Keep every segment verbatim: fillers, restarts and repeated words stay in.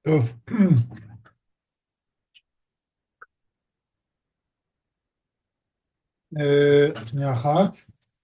טוב, אה, שנייה אחת.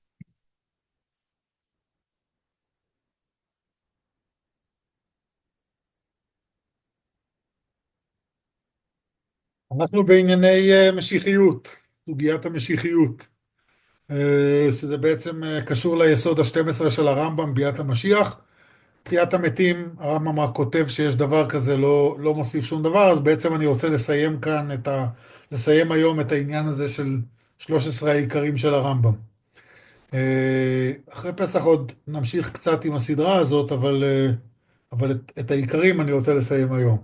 אנחנו בענייני אה, משיחיות, סוגיית המשיחיות, אה, שזה בעצם אה, קשור ליסוד ה-שתים עשרה של הרמב"ם, ביאת המשיח. תחיית המתים, הרמב"ם רק כותב שיש דבר כזה, לא, לא מוסיף שום דבר, אז בעצם אני רוצה לסיים כאן את ה... לסיים היום את העניין הזה של שלושת עשרה העיקרים של הרמב"ם. אה, אחרי פסח עוד נמשיך קצת עם הסדרה הזאת, אבל, אה, אבל את, את העיקרים אני רוצה לסיים היום.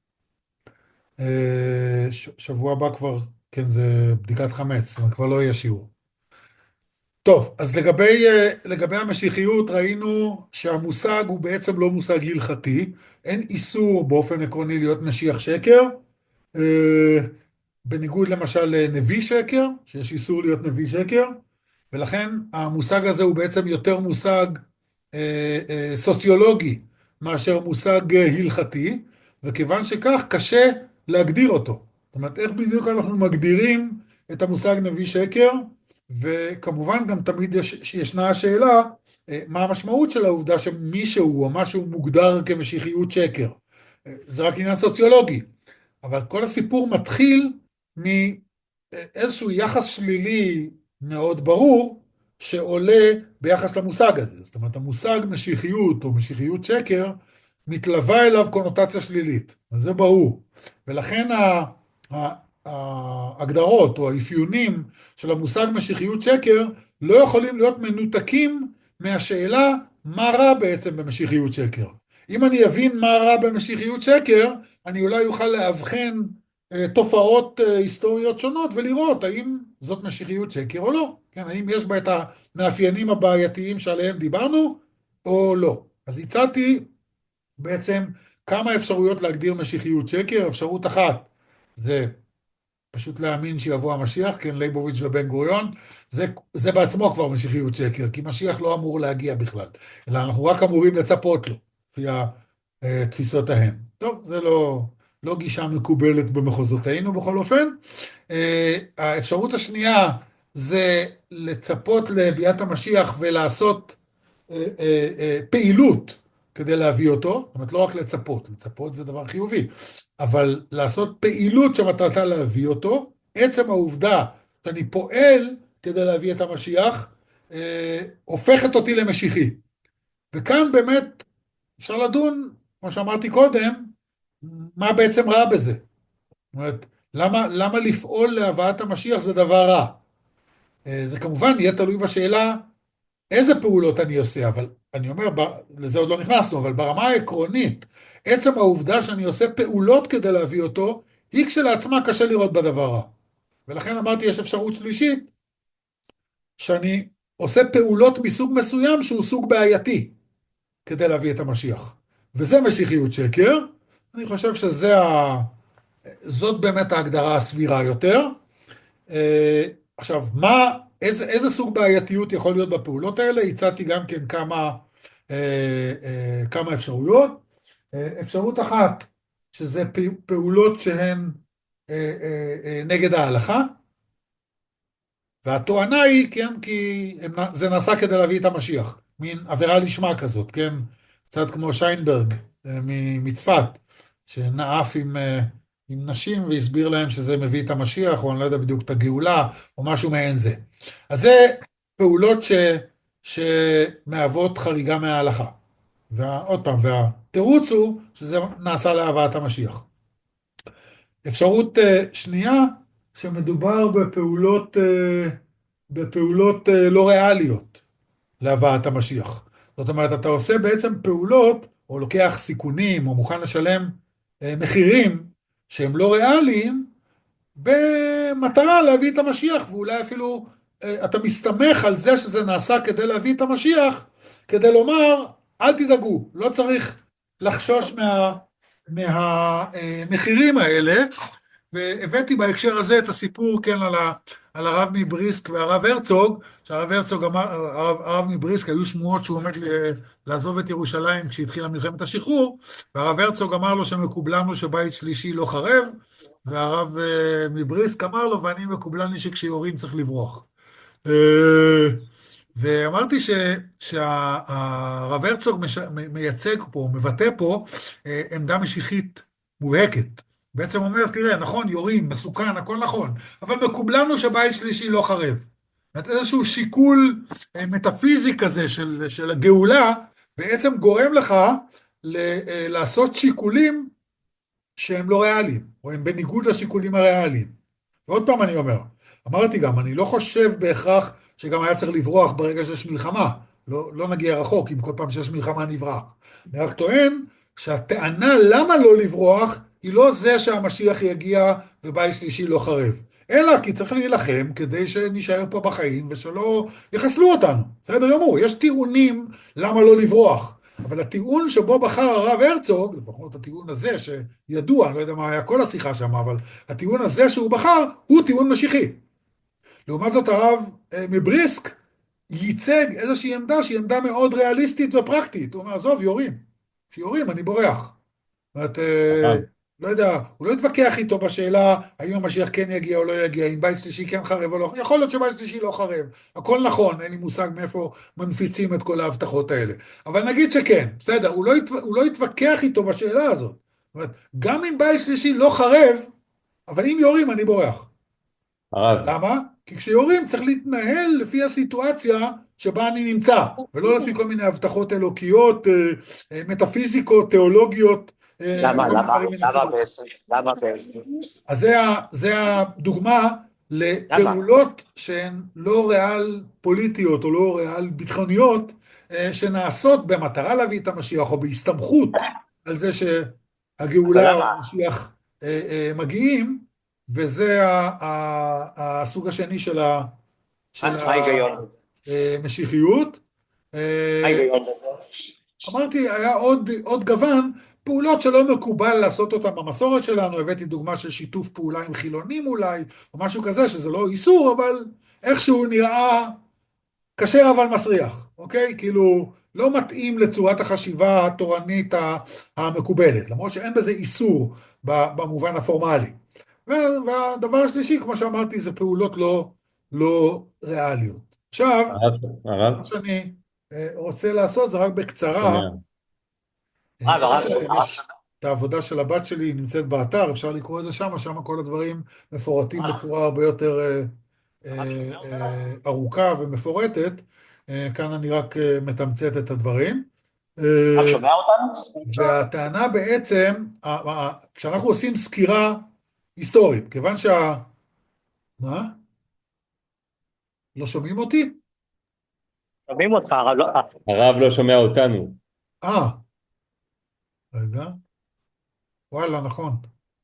אה, ש- שבוע הבא כבר, כן, זה בדיקת חמץ, זאת אומרת, כבר לא יהיה שיעור. טוב, אז לגבי, אה, לגבי המשיחיות ראינו שהמושג הוא בעצם לא מושג הלכתי, אין איסור באופן עקרוני להיות משיח שקר, אה, בניגוד למשל לנביא שקר, שיש איסור להיות נביא שקר, ולכן המושג הזה הוא בעצם יותר מושג אה, אה, סוציולוגי מאשר מושג אה, הלכתי, וכיוון שכך קשה להגדיר אותו. זאת אומרת, איך בדיוק אנחנו מגדירים את המושג נביא שקר, וכמובן גם תמיד יש, ישנה השאלה, אה, מה המשמעות של העובדה שמישהו או משהו מוגדר כמשיחיות שקר. אה, זה רק עניין סוציולוגי. אבל כל הסיפור מתחיל מאיזשהו יחס שלילי מאוד ברור שעולה ביחס למושג הזה. זאת אומרת, המושג משיחיות או משיחיות שקר מתלווה אליו קונוטציה שלילית, וזה ברור. ולכן ה- ה- ההגדרות או האפיונים של המושג משיחיות שקר לא יכולים להיות מנותקים מהשאלה מה רע בעצם במשיחיות שקר. אם אני אבין מה רע במשיחיות שקר, אני אולי אוכל לאבחן אה, תופעות אה, היסטוריות שונות ולראות האם זאת משיחיות שקר או לא. כן, האם יש בה את המאפיינים הבעייתיים שעליהם דיברנו או לא. אז הצעתי בעצם כמה אפשרויות להגדיר משיחיות שקר. אפשרות אחת זה פשוט להאמין שיבוא המשיח, כן, ליבוביץ' ובן גוריון, זה, זה בעצמו כבר משיחיות שקר, כי משיח לא אמור להגיע בכלל, אלא אנחנו רק אמורים לצפות לו, לפי התפיסות ההם. טוב, זה לא, לא גישה מקובלת במחוזותינו בכל אופן. אה, האפשרות השנייה זה לצפות לביאת המשיח ולעשות אה, אה, אה, פעילות כדי להביא אותו, זאת אומרת לא רק לצפות, לצפות זה דבר חיובי, אבל לעשות פעילות שמטרתה להביא אותו, עצם העובדה שאני פועל כדי להביא את המשיח, אה, הופכת אותי למשיחי. וכאן באמת אפשר לדון, כמו שאמרתי קודם, מה בעצם רע בזה. זאת אומרת, למה, למה לפעול להבאת המשיח זה דבר רע? אה, זה כמובן יהיה תלוי בשאלה איזה פעולות אני עושה, אבל אני אומר, לזה עוד לא נכנסנו, אבל ברמה העקרונית, עצם העובדה שאני עושה פעולות כדי להביא אותו, היא כשלעצמה קשה לראות בדבר רע. ולכן אמרתי, יש אפשרות שלישית, שאני עושה פעולות מסוג מסוים שהוא סוג בעייתי, כדי להביא את המשיח. וזה משיחיות שקר. אני חושב שזה ה... זאת באמת ההגדרה הסבירה יותר. אה, עכשיו, מה, איזה, איזה סוג בעייתיות יכול להיות בפעולות האלה? הצעתי גם כן כמה, אה, אה, כמה אפשרויות. אה, אפשרות אחת, שזה פעולות שהן אה, אה, אה, נגד ההלכה, והתואנה היא, כן, כי הם, זה נעשה כדי להביא את המשיח, מין עבירה לשמה כזאת, כן, קצת כמו שיינברג אה, מ- מצפת, שנאף עם, אה, עם נשים והסביר להם שזה מביא את המשיח, או אני לא יודע בדיוק את הגאולה, או משהו מעין זה. אז זה פעולות ש, שמהוות חריגה מההלכה. ועוד פעם, והתירוץ הוא שזה נעשה להבאת המשיח. אפשרות אה, שנייה, שמדובר בפעולות, אה, בפעולות אה, לא ריאליות להבאת המשיח. זאת אומרת, אתה עושה בעצם פעולות, או לוקח סיכונים, או מוכן לשלם אה, מחירים שהם לא ריאליים, במטרה להביא את המשיח, ואולי אפילו אה, אתה מסתמך על זה שזה נעשה כדי להביא את המשיח, כדי לומר, אל תדאגו, לא צריך לחשוש מה, מהמחירים האלה, והבאתי בהקשר הזה את הסיפור, כן, על, ה, על הרב מבריסק והרב הרצוג, שהרב הרצוג אמר, הרב, הרב מבריסק, היו שמועות שהוא עומד ל- לעזוב את ירושלים כשהתחילה מלחמת השחרור, והרב הרצוג אמר לו שמקובלנו שבית שלישי לא חרב, והרב אה, מבריסק אמר לו, ואני מקובלני שכשיורים צריך לברוח. אה, ואמרתי ש, שהרב הרצוג מש, מ- מייצג פה, מבטא פה אה, עמדה משיחית מובהקת. בעצם אומר, תראה, נכון, יורים, מסוכן, הכל נכון, אבל מקובלנו שבית שלישי לא חרב. זאת אומרת, איזשהו שיקול אה, מטאפיזי כזה של, של הגאולה, בעצם גורם לך ל, אה, לעשות שיקולים שהם לא ריאליים, או הם בניגוד לשיקולים הריאליים. ועוד פעם אני אומר, אמרתי גם, אני לא חושב בהכרח שגם היה צריך לברוח ברגע שיש מלחמה. לא, לא נגיע רחוק, אם כל פעם שיש מלחמה נברח. אני רק טוען שהטענה למה לא לברוח, היא לא זה שהמשיח יגיע ובית שלישי לא חרב. אלא כי צריך להילחם כדי שנשאר פה בחיים ושלא יחסלו אותנו. בסדר גמור, יש טיעונים למה לא לברוח. אבל הטיעון שבו בחר הרב הרצוג, לפחות הטיעון הזה שידוע, אני לא יודע מה היה כל השיחה שם, אבל הטיעון הזה שהוא בחר הוא טיעון משיחי. לעומת זאת הרב אה, מבריסק ייצג איזושהי עמדה שהיא עמדה מאוד ריאליסטית ופרקטית. הוא אומר, עזוב, יורים. כשיורים אני בורח. זאת אומרת, אה, הרב, לא יודע, הוא לא התווכח איתו בשאלה האם המשיח כן יגיע או לא יגיע, אם בית שלישי כן חרב או לא, יכול להיות שבית שלישי לא חרב, הכל נכון, אין לי מושג מאיפה מנפיצים את כל ההבטחות האלה, אבל נגיד שכן, בסדר, הוא לא, התו... הוא לא התווכח איתו בשאלה הזאת, זאת אומרת, גם אם בית שלישי לא חרב, אבל אם יורים אני בורח. הרב, למה? כי כשיורים צריך להתנהל לפי הסיטואציה שבה אני נמצא, ולא לפי כל מיני הבטחות אלוקיות, אה, אה, מטאפיזיקות, תיאולוגיות, אה, למה, כל מיני למה, דברים מן למה הסוג. בעצם? למה בעצם? אז זה, ה- זה הדוגמה למה? לפעולות שהן לא ריאל פוליטיות או לא ריאל ביטחוניות, אה, שנעשות במטרה להביא את המשיח או בהסתמכות על זה אבל שהגאולה או למה? המשיח אה, אה, מגיעים, וזה ה- ה- הסוג השני של ה- של מה מה ההיגיון בזה? המשיחיות. מה אה, ההיגיון בזה? אמרתי, היה עוד, עוד גוון, פעולות שלא מקובל לעשות אותן במסורת שלנו, הבאתי דוגמה של שיתוף פעולה עם חילונים אולי, או משהו כזה, שזה לא איסור, אבל איכשהו נראה כשר אבל מסריח, אוקיי? כאילו, לא מתאים לצורת החשיבה התורנית ה- המקובלת, למרות שאין בזה איסור ב- במובן הפורמלי. וה- והדבר השלישי, כמו שאמרתי, זה פעולות לא, לא ריאליות. עכשיו, הרב, מה הרב, שאני אה, רוצה לעשות זה רק בקצרה, שומע. אה, הרב, הרב, הראיתי לכם, הרב, יש את העבודה של הבת שלי, היא נמצאת באתר, אפשר לקרוא את זה שם, שם כל הדברים מפורטים הרב, בצורה הרבה יותר אה, הרב אה, שומע אותנו? אה, ארוכה ומפורטת. אה, כאן אני רק אה, מתמצת את הדברים. אה, הרב שומע אותנו? והטענה בעצם, ה- ה- כשאנחנו עושים סקירה היסטורית, כיוון שה... מה? לא שומעים אותי? שומעים אותך, הרב, לא... אה, הרב לא שומע אותנו. אה, רגע, וואלה, נכון.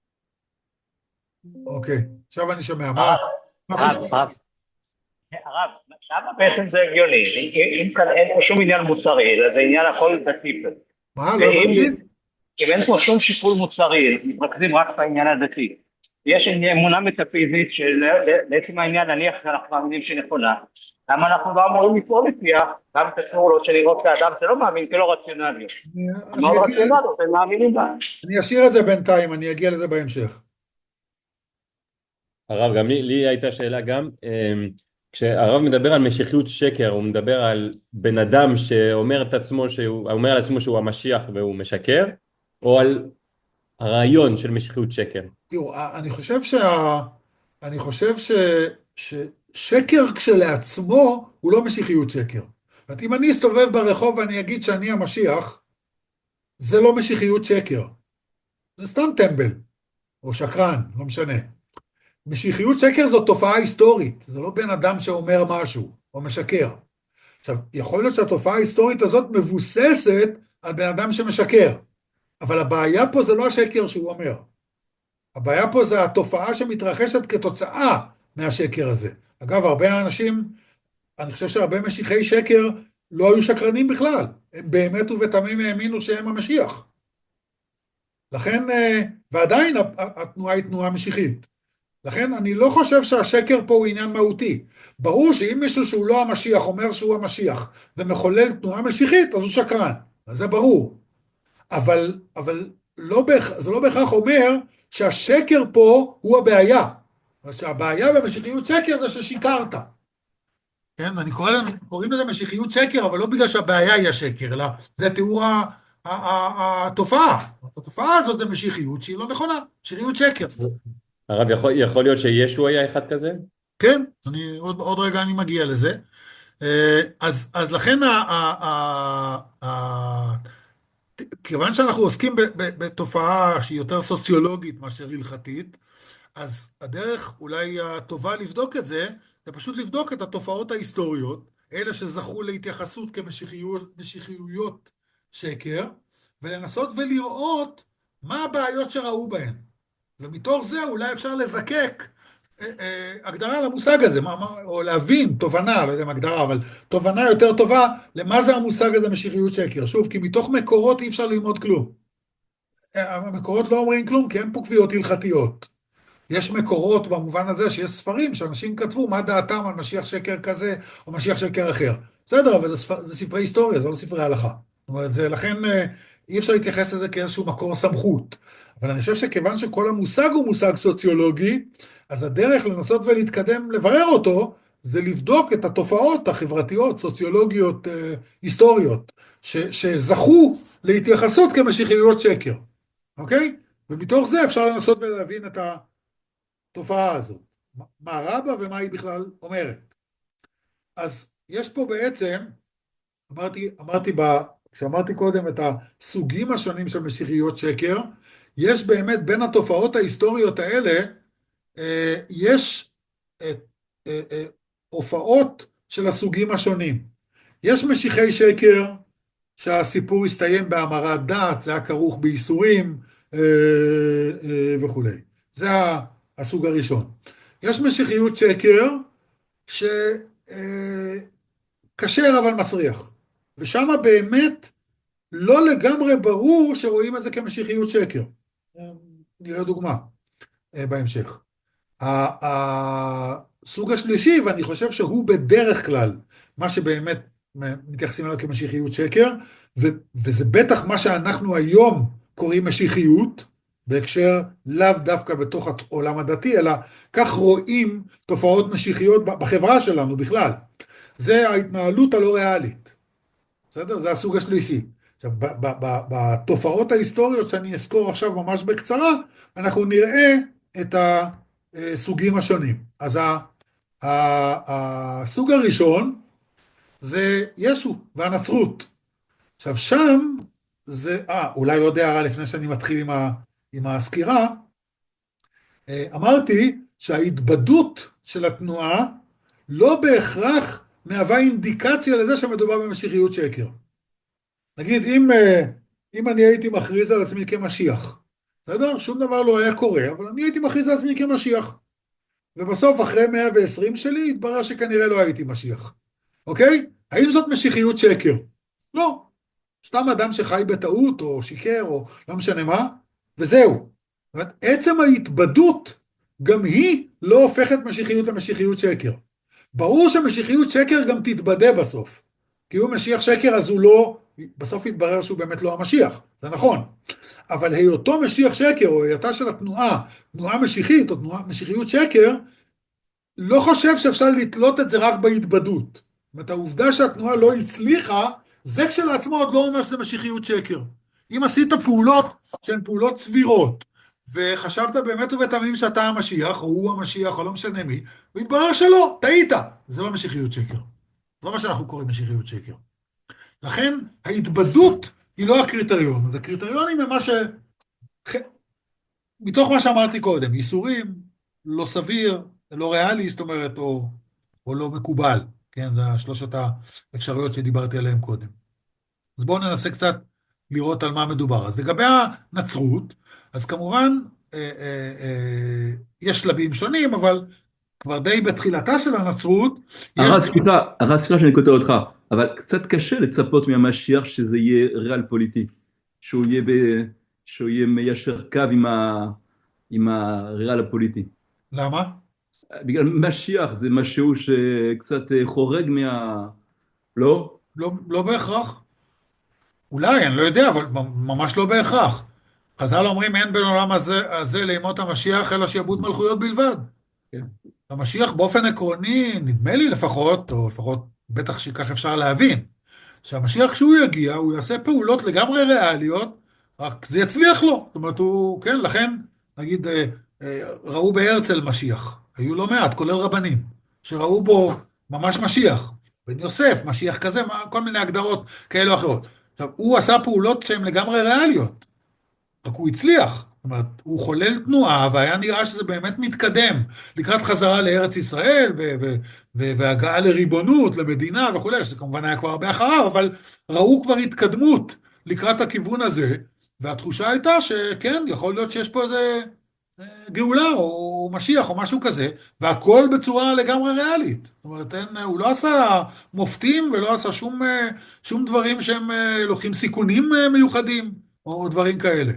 אוקיי, עכשיו אני שומע. מה, הרב, מה הרב, חשבתי? הרב, הרב, למה בעצם זה הגיוני? אם אם כאן אין פה שום עניין מוסרי, אלא זה עניין הכל דתי. מה, לא ואם הבנתי? אם אין פה שום שיקול מוסרי, מתרכזים רק בעניין הדתי. יש אמונה מטאפיזית שלעצם העניין נניח שאנחנו מאמינים שהיא נכונה, למה אנחנו לא אמורים לפעול לפיה גם את הפעולות שנראות לאדם שלא מאמין כלא רציונליות. אני, מאוד אני אגיע, רציונליות, הם מאמינים בה. אני אשאיר את זה בינתיים, אני אגיע לזה בהמשך. הרב, גם לי, לי הייתה שאלה גם, אמ, כשהרב מדבר על משיחיות שקר, הוא מדבר על בן אדם שאומר את עצמו שהוא, אומר על עצמו שהוא המשיח והוא משקר, או על הרעיון של משיחיות שקר. תראו, אני חושב שה... אני חושב ש... ששקר כשלעצמו הוא לא משיחיות שקר. זאת אומרת, אם אני אסתובב ברחוב ואני אגיד שאני המשיח, זה לא משיחיות שקר. זה סתם טמבל, או שקרן, לא משנה. משיחיות שקר זו תופעה היסטורית, זה לא בן אדם שאומר משהו, או משקר. עכשיו, יכול להיות שהתופעה ההיסטורית הזאת מבוססת על בן אדם שמשקר, אבל הבעיה פה זה לא השקר שהוא אומר. הבעיה פה זה התופעה שמתרחשת כתוצאה מהשקר הזה. אגב, הרבה אנשים, אני חושב שהרבה משיחי שקר לא היו שקרנים בכלל. הם באמת ובתמים האמינו שהם המשיח. לכן, אה, ועדיין התנועה היא תנועה משיחית. לכן אני לא חושב שהשקר פה הוא עניין מהותי. ברור שאם מישהו שהוא לא המשיח אומר שהוא המשיח ומחולל תנועה משיחית, אז הוא שקרן. אז זה ברור. אבל, אבל לא בהכ... זה לא בהכרח אומר שהשקר פה הוא הבעיה. שהבעיה במשיחיות שקר זה ששיקרת. כן, אני קורא לזה, קוראים לזה משיחיות שקר, אבל לא בגלל שהבעיה היא השקר, אלא זה תיאור ה- ה- ה- התופעה. התופעה הזאת זה משיחיות שהיא לא נכונה, משיחיות שקר. הרב, יכול, יכול להיות שישו היה אחד כזה? כן, אני, עוד, עוד רגע אני מגיע לזה. אה, אז, אז לכן, ה, ה, ה, ה, כיוון שאנחנו עוסקים ב, ב, בתופעה שהיא יותר סוציולוגית מאשר הלכתית, אז הדרך אולי הטובה לבדוק את זה, זה פשוט לבדוק את התופעות ההיסטוריות, אלה שזכו להתייחסות כמשיחיות משיחיויות שקר, ולנסות ולראות מה הבעיות שראו בהן. ומתוך זה אולי אפשר לזקק אה, אה, הגדרה למושג הזה, מה, מה, או להבין, תובנה, לא יודע אם הגדרה, אבל תובנה יותר טובה למה זה המושג הזה משיחיות שקר. שוב, כי מתוך מקורות אי אפשר ללמוד כלום. אה, המקורות לא אומרים כלום, כי אין פה קביעות הלכתיות. יש מקורות במובן הזה שיש ספרים שאנשים כתבו מה דעתם על משיח שקר כזה או משיח שקר אחר. בסדר, אבל זה, ספר, זה ספרי היסטוריה, זה לא ספרי הלכה. זאת אומרת, זה, לכן אה, אי אפשר להתייחס לזה כאיזשהו מקור סמכות. אבל אני חושב שכיוון שכל המושג הוא מושג סוציולוגי, אז הדרך לנסות ולהתקדם, לברר אותו, זה לבדוק את התופעות החברתיות, סוציולוגיות, אה, היסטוריות, ש, שזכו להתייחסות כמשיחיות שקר. אוקיי? ומתוך זה אפשר לנסות ולהבין את ה... התופעה הזאת, מה רע בה ומה היא בכלל אומרת. אז יש פה בעצם, אמרתי, אמרתי ב, כשאמרתי קודם את הסוגים השונים של משיחיות שקר, יש באמת בין התופעות ההיסטוריות האלה, אה, יש אה, אה, אה, הופעות של הסוגים השונים. יש משיחי שקר שהסיפור הסתיים בהמרת דת, זה היה כרוך בייסורים אה, אה, וכו'. זה הסוג הראשון. יש משיחיות שקר שכשר אבל מסריח. ושם באמת לא לגמרי ברור שרואים את זה כמשיחיות שקר. נראה דוגמה בהמשך. הסוג השלישי, ואני חושב שהוא בדרך כלל מה שבאמת מתייחסים אליו כמשיחיות שקר, ו- וזה בטח מה שאנחנו היום קוראים משיחיות, בהקשר לאו דווקא בתוך העולם הדתי, אלא כך רואים תופעות משיחיות בחברה שלנו בכלל. זה ההתנהלות הלא ריאלית. בסדר? זה הסוג השלישי. עכשיו, בתופעות ההיסטוריות שאני אזכור עכשיו ממש בקצרה, אנחנו נראה את הסוגים השונים. אז ה- ה- הסוג הראשון זה ישו והנצרות. עכשיו שם זה, אה, אולי עוד הערה לפני שאני מתחיל עם, ה, עם הסקירה, אה, אמרתי שההתבדות של התנועה לא בהכרח מהווה אינדיקציה לזה שמדובר במשיחיות שקר. נגיד, אם, אה, אם אני הייתי מכריז על עצמי כמשיח, בסדר? שום דבר לא היה קורה, אבל אני הייתי מכריז על עצמי כמשיח. ובסוף, אחרי מאה ועשרים שלי, התברר שכנראה לא הייתי משיח. אוקיי? האם זאת משיחיות שקר? לא. סתם אדם שחי בטעות, או שיקר, או לא משנה מה, וזהו. זאת אומרת, עצם ההתבדות, גם היא לא הופכת משיחיות למשיחיות שקר. ברור שמשיחיות שקר גם תתבדה בסוף. כי הוא משיח שקר, אז הוא לא, בסוף יתברר שהוא באמת לא המשיח. זה נכון. אבל היותו משיח שקר, או היותה של התנועה, תנועה משיחית, או תנועה משיחיות שקר, לא חושב שאפשר לתלות את זה רק בהתבדות. זאת אומרת, העובדה שהתנועה לא הצליחה, זה כשלעצמו עוד לא אומר שזה משיחיות שקר. אם עשית פעולות שהן פעולות סבירות, וחשבת באמת ובתמים שאתה המשיח, או הוא המשיח, או לא משנה מי, והתברר שלא, טעית. זה לא משיחיות שקר. זה לא מה שאנחנו קוראים משיחיות שקר. לכן, ההתבדות היא לא הקריטריון. אז הקריטריונים הם מה ש... מתוך מה שאמרתי קודם, ייסורים, לא סביר, לא ריאלי, זאת אומרת, או, או לא מקובל. כן, זה השלושת האפשרויות שדיברתי עליהן קודם. אז בואו ננסה קצת לראות על מה מדובר. אז לגבי הנצרות, אז כמובן, אה, אה, אה, יש שלבים שונים, אבל כבר די בתחילתה של הנצרות, יש... הרב, סליחה, הרב, סליחה שאני קוטע אותך, אבל קצת קשה לצפות מהמשיח שזה יהיה ריאל פוליטי, שהוא יהיה, ב... שהוא יהיה מיישר קו עם, ה... עם הריאל הפוליטי. למה? בגלל משיח זה משהו שקצת אה, חורג מה... לא? לא, לא בהכרח. אולי, אני לא יודע, אבל ממש לא בהכרח. חז"ל אומרים אין בין עולם הזה, הזה לימות המשיח אלא שיבוט מלכויות בלבד. כן. המשיח באופן עקרוני, נדמה לי לפחות, או לפחות בטח שכך אפשר להבין, שהמשיח כשהוא יגיע, הוא יעשה פעולות לגמרי ריאליות, רק זה יצליח לו. זאת אומרת, הוא, כן, לכן, נגיד, אה, אה, ראו בהרצל משיח. היו לא מעט, כולל רבנים, שראו בו ממש משיח. בן יוסף, משיח כזה, כל מיני הגדרות כאלה או אחרות. עכשיו, הוא עשה פעולות שהן לגמרי ריאליות. רק הוא הצליח. זאת אומרת, הוא חולל תנועה, והיה נראה שזה באמת מתקדם לקראת חזרה לארץ ישראל, ו- ו- ו- והגעה לריבונות, למדינה וכולי, שזה כמובן היה כבר הרבה אחריו, אבל ראו כבר התקדמות לקראת הכיוון הזה, והתחושה הייתה שכן, יכול להיות שיש פה איזה אה, גאולה, או משיח, או משהו כזה, והכל בצורה לגמרי ריאלית. זאת אומרת, אין, הוא לא עשה מופתים, ולא עשה שום, אה, שום דברים שהם אה, לוקחים סיכונים אה, מיוחדים, או דברים כאלה.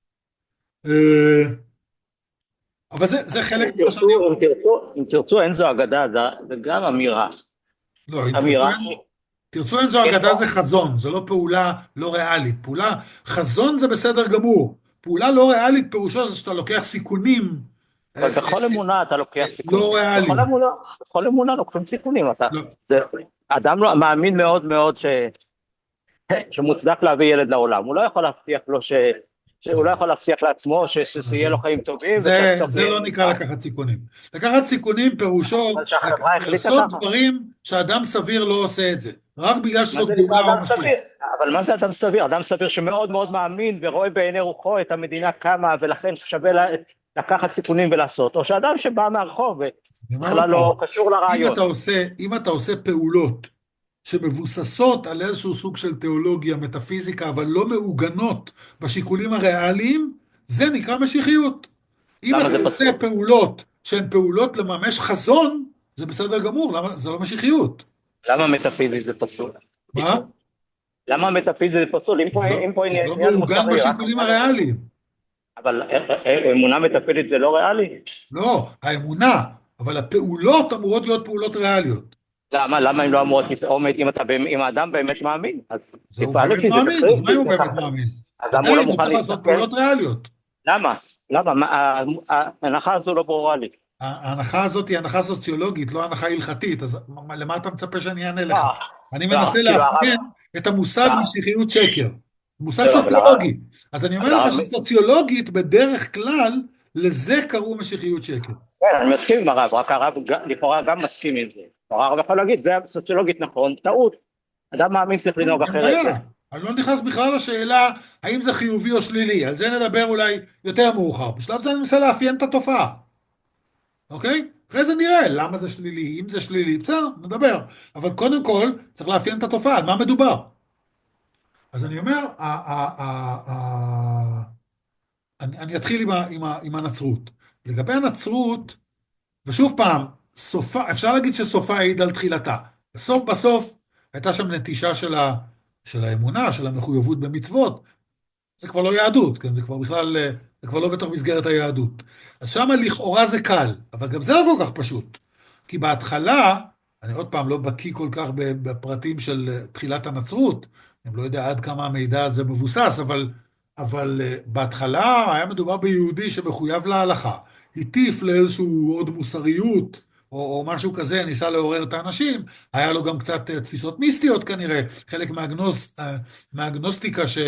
אה, אבל זה, זה חלק אם ממה שאני... תרצו, אם תרצו, אם תרצו, אין זו אגדה, זה- זה גם אמירה. לא, אם תרצו אמירה אין, ש... תרצו אין זו יש אגדה פה, זה חזון, זה לא פעולה לא ריאלית. פעולה, חזון זה בסדר גמור. פעולה לא ריאלית פירושו זה שאתה לוקח סיכונים אה, אבל אה, בכל אמונה אתה אה, לוקח סיכונים. לא בכל ריאליים. אמונה, בכל אמונה לוקחים סיכונים. אתה, לא. זה, אדם לא, מאמין מאוד מאוד ש, שמוצדק להביא ילד לעולם. הוא לא יכול להבטיח לו ש... שהוא לא יכול להבטיח לעצמו ש- שיהיה לו חיים טובים זה, ושהסוף זה יהיה לא נקרא נפלא. לקחת סיכונים. לקחת סיכונים פירושו אבל שהחברה החליטה לעשות ככה. דברים שאדם סביר לא עושה את זה. רק בגלל מה שזאת זה נקרא גאולה או אדם משיח. סביר? אבל מה זה אדם סביר? אדם סביר שמאוד מאוד מאמין ורואה בעיני רוחו את המדינה קמה ולכן שווה לה, לקחת סיכונים ולעשות, או שאדם שבא מהרחוב אני אומר עוד ובכלל לא פעם, קשור אם לרעיון. אתה עושה, אם אתה עושה פעולות שמבוססות על איזשהו סוג של תיאולוגיה, מטאפיזיקה, אבל לא מעוגנות בשיקולים הריאליים, זה נקרא משיחיות. אם למה אתה זה עושה פסול? פעולות שהן פעולות לממש חזון, זה בסדר גמור, למה? זה לא משיחיות. למה מטאפיזי זה פסול? מה? למה מטאפיזי זה פסול? אם פה, לא, אם פה זה עניין לא עניין מעוגן מוסרי, רק בשיקולים הריאליים. אבל אה, אה, אמונה מטאפיזית זה לא ריאלי? לא, האמונה, אבל הפעולות אמורות להיות פעולות ריאליות. למה? למה הם לא אמורות לפעום, אם אתה, באמת- אם האדם באמת מאמין, אז זה הוא תפעל באמת לפי זה, מאמין, אז מה אם הוא תקריב, באמת מאמין? אז למה הוא לא עדיין הוא מוכן צריך לעשות להסתכל? פעולות ריאליות. למה? למה? מה- ה- ה- ההנחה הזו לא ברורה לי. ההנחה הזאת היא הנחה סוציולוגית, לא הנחה הלכתית, אז מה- למה אתה מצפה שאני אענה לא, לך? אני לא, מנסה כאילו הרב, לאפיין את המושג לא, משיחיות שקר, מושג לא, אבל הרב, סוציולוגי. אז אני אבל אומר לך הרב, שסוציולוגית, בדרך כלל, לזה קראו משיחיות שקר. כן, אני מסכים עם הרב, רק הרב ג- לכאורה גם מסכים עם זה. לכאורה הרב יכול להגיד, זה סוציולוגית נכון, טעות. אדם מאמין צריך לנהוג אין אחרת. בעיה. אני לא נכנס בכלל לשאלה האם זה חיובי או שלילי, על זה נדבר אולי יותר מאוחר. בשלב זה אני מנסה לאפיין את התופעה, אוקיי? אחרי זה נראה למה זה שלילי, אם זה שלילי, בסדר, נדבר. אבל קודם כל, צריך לאפיין את התופעה, על מה מדובר. אז אני אומר, ה- ה- ה- ה- אני, אני אתחיל עם, ה- עם, ה- עם הנצרות. לגבי הנצרות, ושוב פעם, סופה, אפשר להגיד שסופה העיד על תחילתה. בסוף בסוף הייתה שם נטישה של, ה, של האמונה, של המחויבות במצוות. זה כבר לא יהדות, כן? זה כבר בכלל, אה, זה כבר לא בתוך מסגרת היהדות. אז שם לכאורה זה קל, אבל גם זה לא כל כך פשוט. כי בהתחלה, אני עוד פעם לא בקיא כל כך בפרטים של אה, תחילת הנצרות, אני לא יודע עד כמה המידע על זה מבוסס, אבל, אבל אה, בהתחלה היה מדובר ביהודי שמחויב להלכה, הטיף לאיזשהו עוד מוסריות, או, או משהו כזה, ניסה לעורר את האנשים, היה לו גם קצת אה, תפיסות מיסטיות כנראה, חלק מהגנוס, אה, מהגנוסטיקה ש...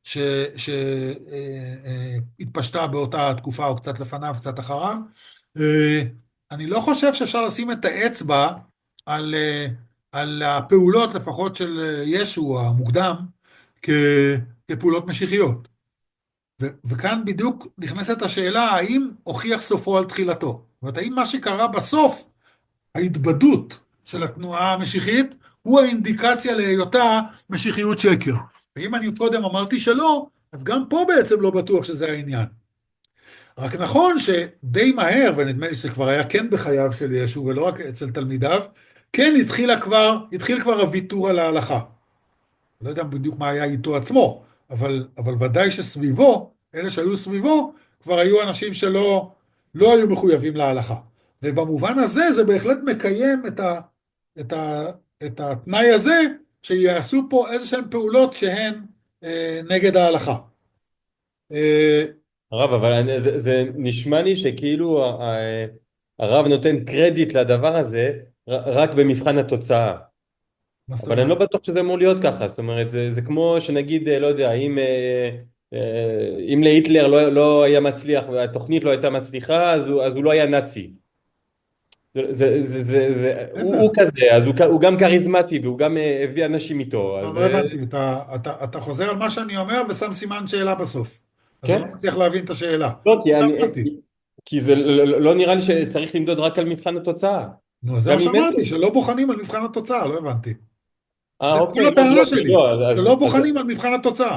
שהתפשטה באותה תקופה או קצת לפניו, קצת אחריו. אה, אני לא חושב שאפשר לשים את האצבע על, אה, על הפעולות לפחות של אה, ישו המוקדם כ- כפעולות משיחיות. ו- וכאן בדיוק נכנסת השאלה האם הוכיח סופו על תחילתו. זאת אומרת, האם מה שקרה בסוף, ההתבדות של התנועה המשיחית, הוא האינדיקציה להיותה משיחיות שקר. ואם אני קודם אמרתי שלא, אז גם פה בעצם לא בטוח שזה העניין. רק נכון שדי מהר, ונדמה לי שזה כבר היה כן בחייו של ישו, ולא רק אצל תלמידיו, כן התחילה כבר, התחיל כבר הוויתור על ההלכה. לא יודע בדיוק מה היה איתו עצמו, אבל, אבל ודאי שסביבו, אלה שהיו סביבו, כבר היו אנשים שלא, לא היו מחויבים להלכה. ובמובן הזה זה בהחלט מקיים את ה, את ה, את התנאי הזה, שיעשו פה איזה שהן פעולות שהן אה, נגד ההלכה. אה, הרב, אבל אני- זה, זה נשמע לי שכאילו ה- ה- הרב נותן קרדיט לדבר הזה ר- רק במבחן התוצאה. מה זאת אבל אני לא אומרת? בטוח שזה אמור להיות ככה. זאת אומרת, זה, זה כמו שנגיד, אה, לא יודע, אם, אה, אה, אם להיטלר לא, לא היה מצליח והתוכנית לא הייתה מצליחה, אז הוא, אז הוא לא היה נאצי. זה, זה, זה, זה, זה, הוא, הוא להפך. כזה, אז הוא, כ- הוא גם כריזמטי והוא גם אה, הביא אנשים איתו. לא, אז לא אה, הבנתי, אתה, אתה, אתה חוזר על מה שאני אומר ושם סימן שאלה בסוף. אז אני לא כן. מצליח להבין את השאלה. לא, כי, לא אני, הבנתי. כי זה לא, לא לא נראה לי שצריך למדוד רק על מבחן התוצאה. נו, אז זה מה גם אם אין... שאמרתי, שלא בוחנים על מבחן התוצאה, לא הבנתי. אה, זה כל אוקיי, לא, הטענה לא, שלי, לא, אז, שלא אז, בוחנים על מבחן התוצאה.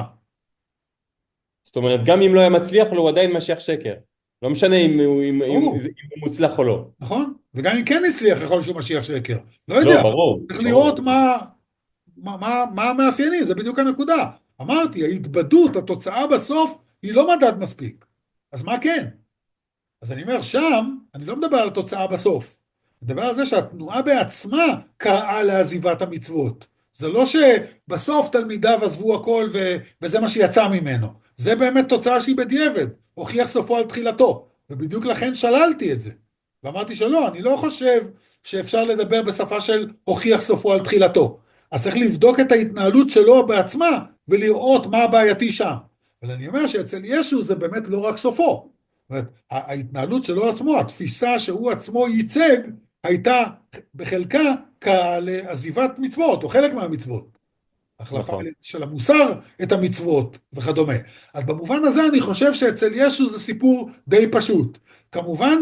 זאת אומרת, גם אם לא היה מצליח, הוא עדיין משיח שקר. לא משנה אם הוא, אם, אם, אם ברור, הוא מוצלח או לא. נכון? וגם אם כן הצליח, יכול להיות שהוא משיח שקר. לא לא, יודע, ברור, צריך לראות ברור. מה, מה, מה, מה המאפיינים, זה בדיוק הנקודה. אמרתי, ההתבדות, התוצאה בסוף, היא לא מדד מספיק. אז מה כן? אז אני אומר, שם, אני לא מדבר על התוצאה בסוף. אני מדבר על זה שהתנועה בעצמה קראה לעזיבת המצוות. זה לא שבסוף תלמידיו עזבו הכל ו... וזה מה שיצא ממנו. זה באמת תוצאה שהיא בדיעבד, הוכיח סופו על תחילתו. ובדיוק לכן שללתי את זה. ואמרתי שלא, אני לא חושב שאפשר לדבר בשפה של הוכיח סופו על תחילתו. אז צריך לבדוק את ההתנהלות שלו בעצמה ולראות מה הבעייתי שם. אבל אני אומר שאצל ישו זה באמת לא רק סופו. זאת אומרת, ההתנהלות שלו עצמו, התפיסה שהוא עצמו ייצג, הייתה בחלקה לעזיבת מצוות, או חלק מהמצוות. החלפה נכון. של המוסר את המצוות וכדומה. אז במובן הזה אני חושב שאצל ישו זה סיפור די פשוט. כמובן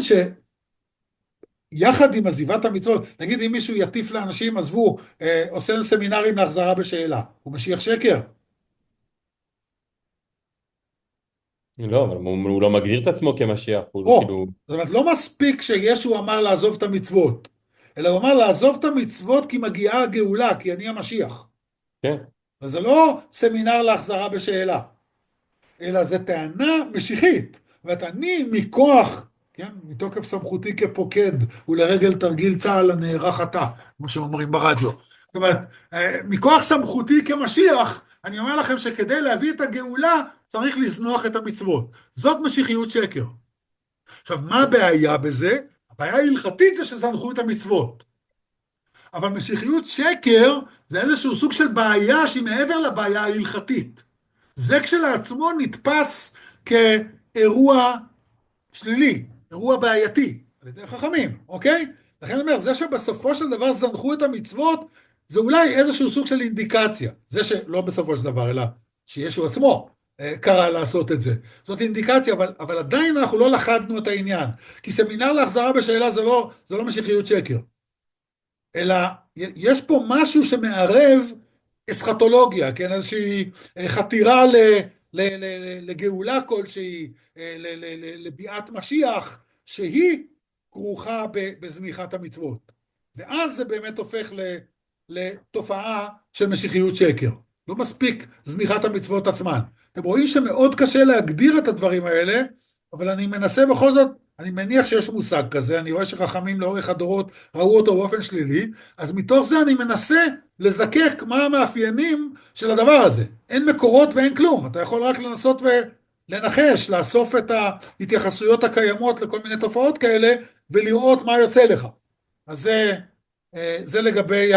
שיחד עם עזיבת המצוות, נגיד אם מישהו יטיף לאנשים, עזבו, אה, עושה סמינרים להחזרה בשאלה, הוא משיח שקר? לא, אבל הוא, הוא לא מגדיר את עצמו כמשיח, הוא או, כאילו... זאת אומרת, לא מספיק שישו אמר לעזוב את המצוות, אלא הוא אמר לעזוב את המצוות כי מגיעה הגאולה, כי אני המשיח. כן, וזה לא סמינר להחזרה בשאלה, אלא זה טענה משיחית. ואת אני מכוח, כן, מתוקף סמכותי כפוקד, ולרגל תרגיל צה"ל הנערך עתה, כמו שאומרים ברדיו. זאת אומרת, אה, מכוח סמכותי כמשיח, אני אומר לכם שכדי להביא את הגאולה, צריך לזנוח את המצוות. זאת משיחיות שקר. עכשיו, מה הבעיה בזה? הבעיה ההלכתית זה שזנחו את המצוות. אבל משיחיות שקר זה איזשהו סוג של בעיה שהיא מעבר לבעיה ההלכתית. זה כשלעצמו נתפס כאירוע שלילי, אירוע בעייתי, על ידי חכמים, אוקיי? לכן אני אומר, זה שבסופו של דבר זנחו את המצוות, זה אולי איזשהו סוג של אינדיקציה. זה שלא בסופו של דבר, אלא שישו עצמו אה, קרא לעשות את זה. זאת אינדיקציה, אבל, אבל עדיין אנחנו לא לחדנו את העניין. כי סמינר להחזרה בשאלה זה לא, זה לא משיחיות שקר. אלא יש פה משהו שמערב אסכטולוגיה, כן? איזושהי חתירה ל, ל, ל, ל, לגאולה כלשהי, ל, ל, ל, לביאת משיח, שהיא כרוכה בזניחת המצוות. ואז זה באמת הופך ל, לתופעה של משיחיות שקר. לא מספיק זניחת המצוות עצמן. אתם רואים שמאוד קשה להגדיר את הדברים האלה, אבל אני מנסה בכל זאת, אני מניח שיש מושג כזה, אני רואה שחכמים לאורך הדורות ראו אותו באופן שלילי, אז מתוך זה אני מנסה לזקק מה המאפיינים של הדבר הזה. אין מקורות ואין כלום, אתה יכול רק לנסות ולנחש, לאסוף את ההתייחסויות הקיימות לכל מיני תופעות כאלה, ולראות מה יוצא לך. אז זה, זה לגבי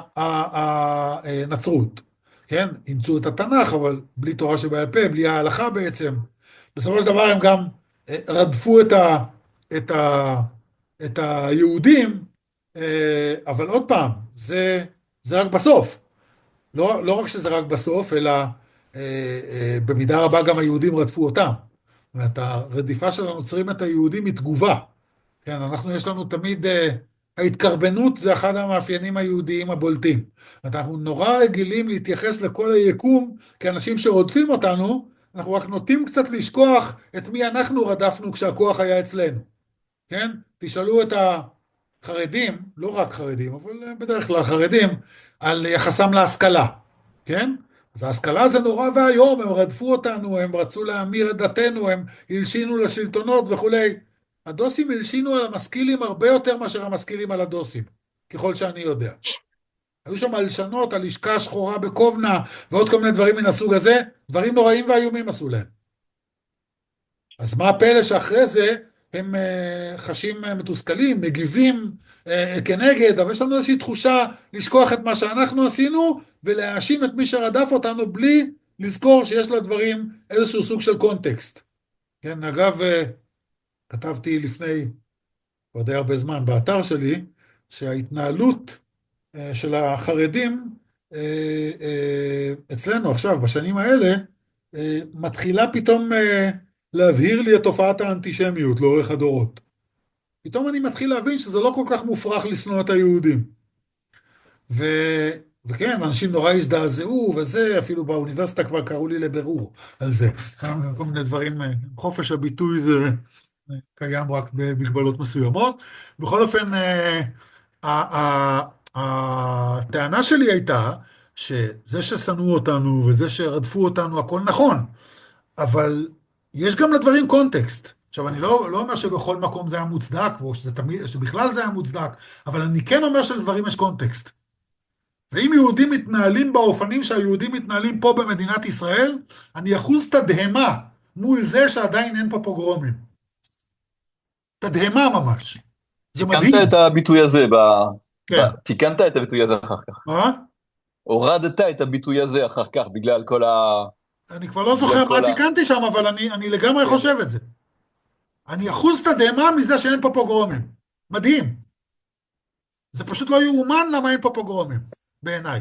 הנצרות. כן? אימצו את התנ"ך, אבל בלי תורה שבעל פה, בלי ההלכה בעצם. בסופו של דבר הם גם רדפו את, ה, את, ה, את היהודים, אבל עוד פעם, זה, זה רק בסוף. לא, לא רק שזה רק בסוף, אלא במידה רבה גם היהודים רדפו אותם. זאת אומרת, הרדיפה של הנוצרים את היהודים היא תגובה. כן, אנחנו יש לנו תמיד, ההתקרבנות זה אחד המאפיינים היהודיים הבולטים. אנחנו נורא רגילים להתייחס לכל היקום כאנשים שרודפים אותנו, אנחנו רק נוטים קצת לשכוח את מי אנחנו רדפנו כשהכוח היה אצלנו. כן? תשאלו את החרדים, לא רק חרדים, אבל בדרך כלל חרדים, על יחסם להשכלה. כן? אז ההשכלה זה נורא והיום, הם רדפו אותנו, הם רצו להמיר את דתנו, הם הלשינו לשלטונות וכולי. הדוסים הלשינו על המשכילים הרבה יותר מאשר המשכילים על הדוסים, ככל שאני יודע. היו שם הלשנות על לשכה שחורה בקובנה, ועוד כל מיני דברים מן הסוג הזה, דברים נוראים ואיומים עשו להם. אז מה הפלא שאחרי זה הם uh, חשים uh, מתוסכלים, מגיבים uh, כנגד, אבל יש לנו איזושהי תחושה לשכוח את מה שאנחנו עשינו, ולהאשים את מי שרדף אותנו בלי לזכור שיש לדברים איזשהו סוג של קונטקסט. כן, אגב, uh, כתבתי לפני עוד הרבה זמן באתר שלי, שההתנהלות uh, של החרדים uh, uh, אצלנו עכשיו, בשנים האלה, uh, מתחילה פתאום uh, להבהיר לי את תופעת האנטישמיות לאורך הדורות. פתאום אני מתחיל להבין שזה לא כל כך מופרך לשנוא את היהודים. ו... וכן, אנשים נורא הזדעזעו, וזה, אפילו באוניברסיטה כבר קראו לי לבירור על זה. כל מיני דברים, חופש הביטוי זה קיים רק במגבלות מסוימות. בכל אופן, הטענה שלי הייתה, שזה ששנאו אותנו, וזה שרדפו אותנו, הכל נכון, אבל יש גם לדברים קונטקסט. עכשיו, אני לא, לא אומר שבכל מקום זה היה מוצדק, או שזה תמיד, שבכלל זה היה מוצדק, אבל אני כן אומר שלדברים יש קונטקסט. ואם יהודים מתנהלים באופנים שהיהודים מתנהלים פה במדינת ישראל, אני אחוז תדהמה מול זה שעדיין אין פה פוגרומים. תדהמה ממש. זה מדהים. תיקנת את הביטוי הזה, ב... כן. ב... תיקנת את הביטוי הזה אחר כך. מה? הורדת את הביטוי הזה אחר כך, בגלל כל ה... אני כבר לא זוכר מה תיקנתי שם, אבל אני, אני לגמרי חושב את זה. אני אחוז תדהמה מזה שאין פה פוגרומים. מדהים. זה פשוט לא יאומן למה אין פה פוגרומים, בעיניי.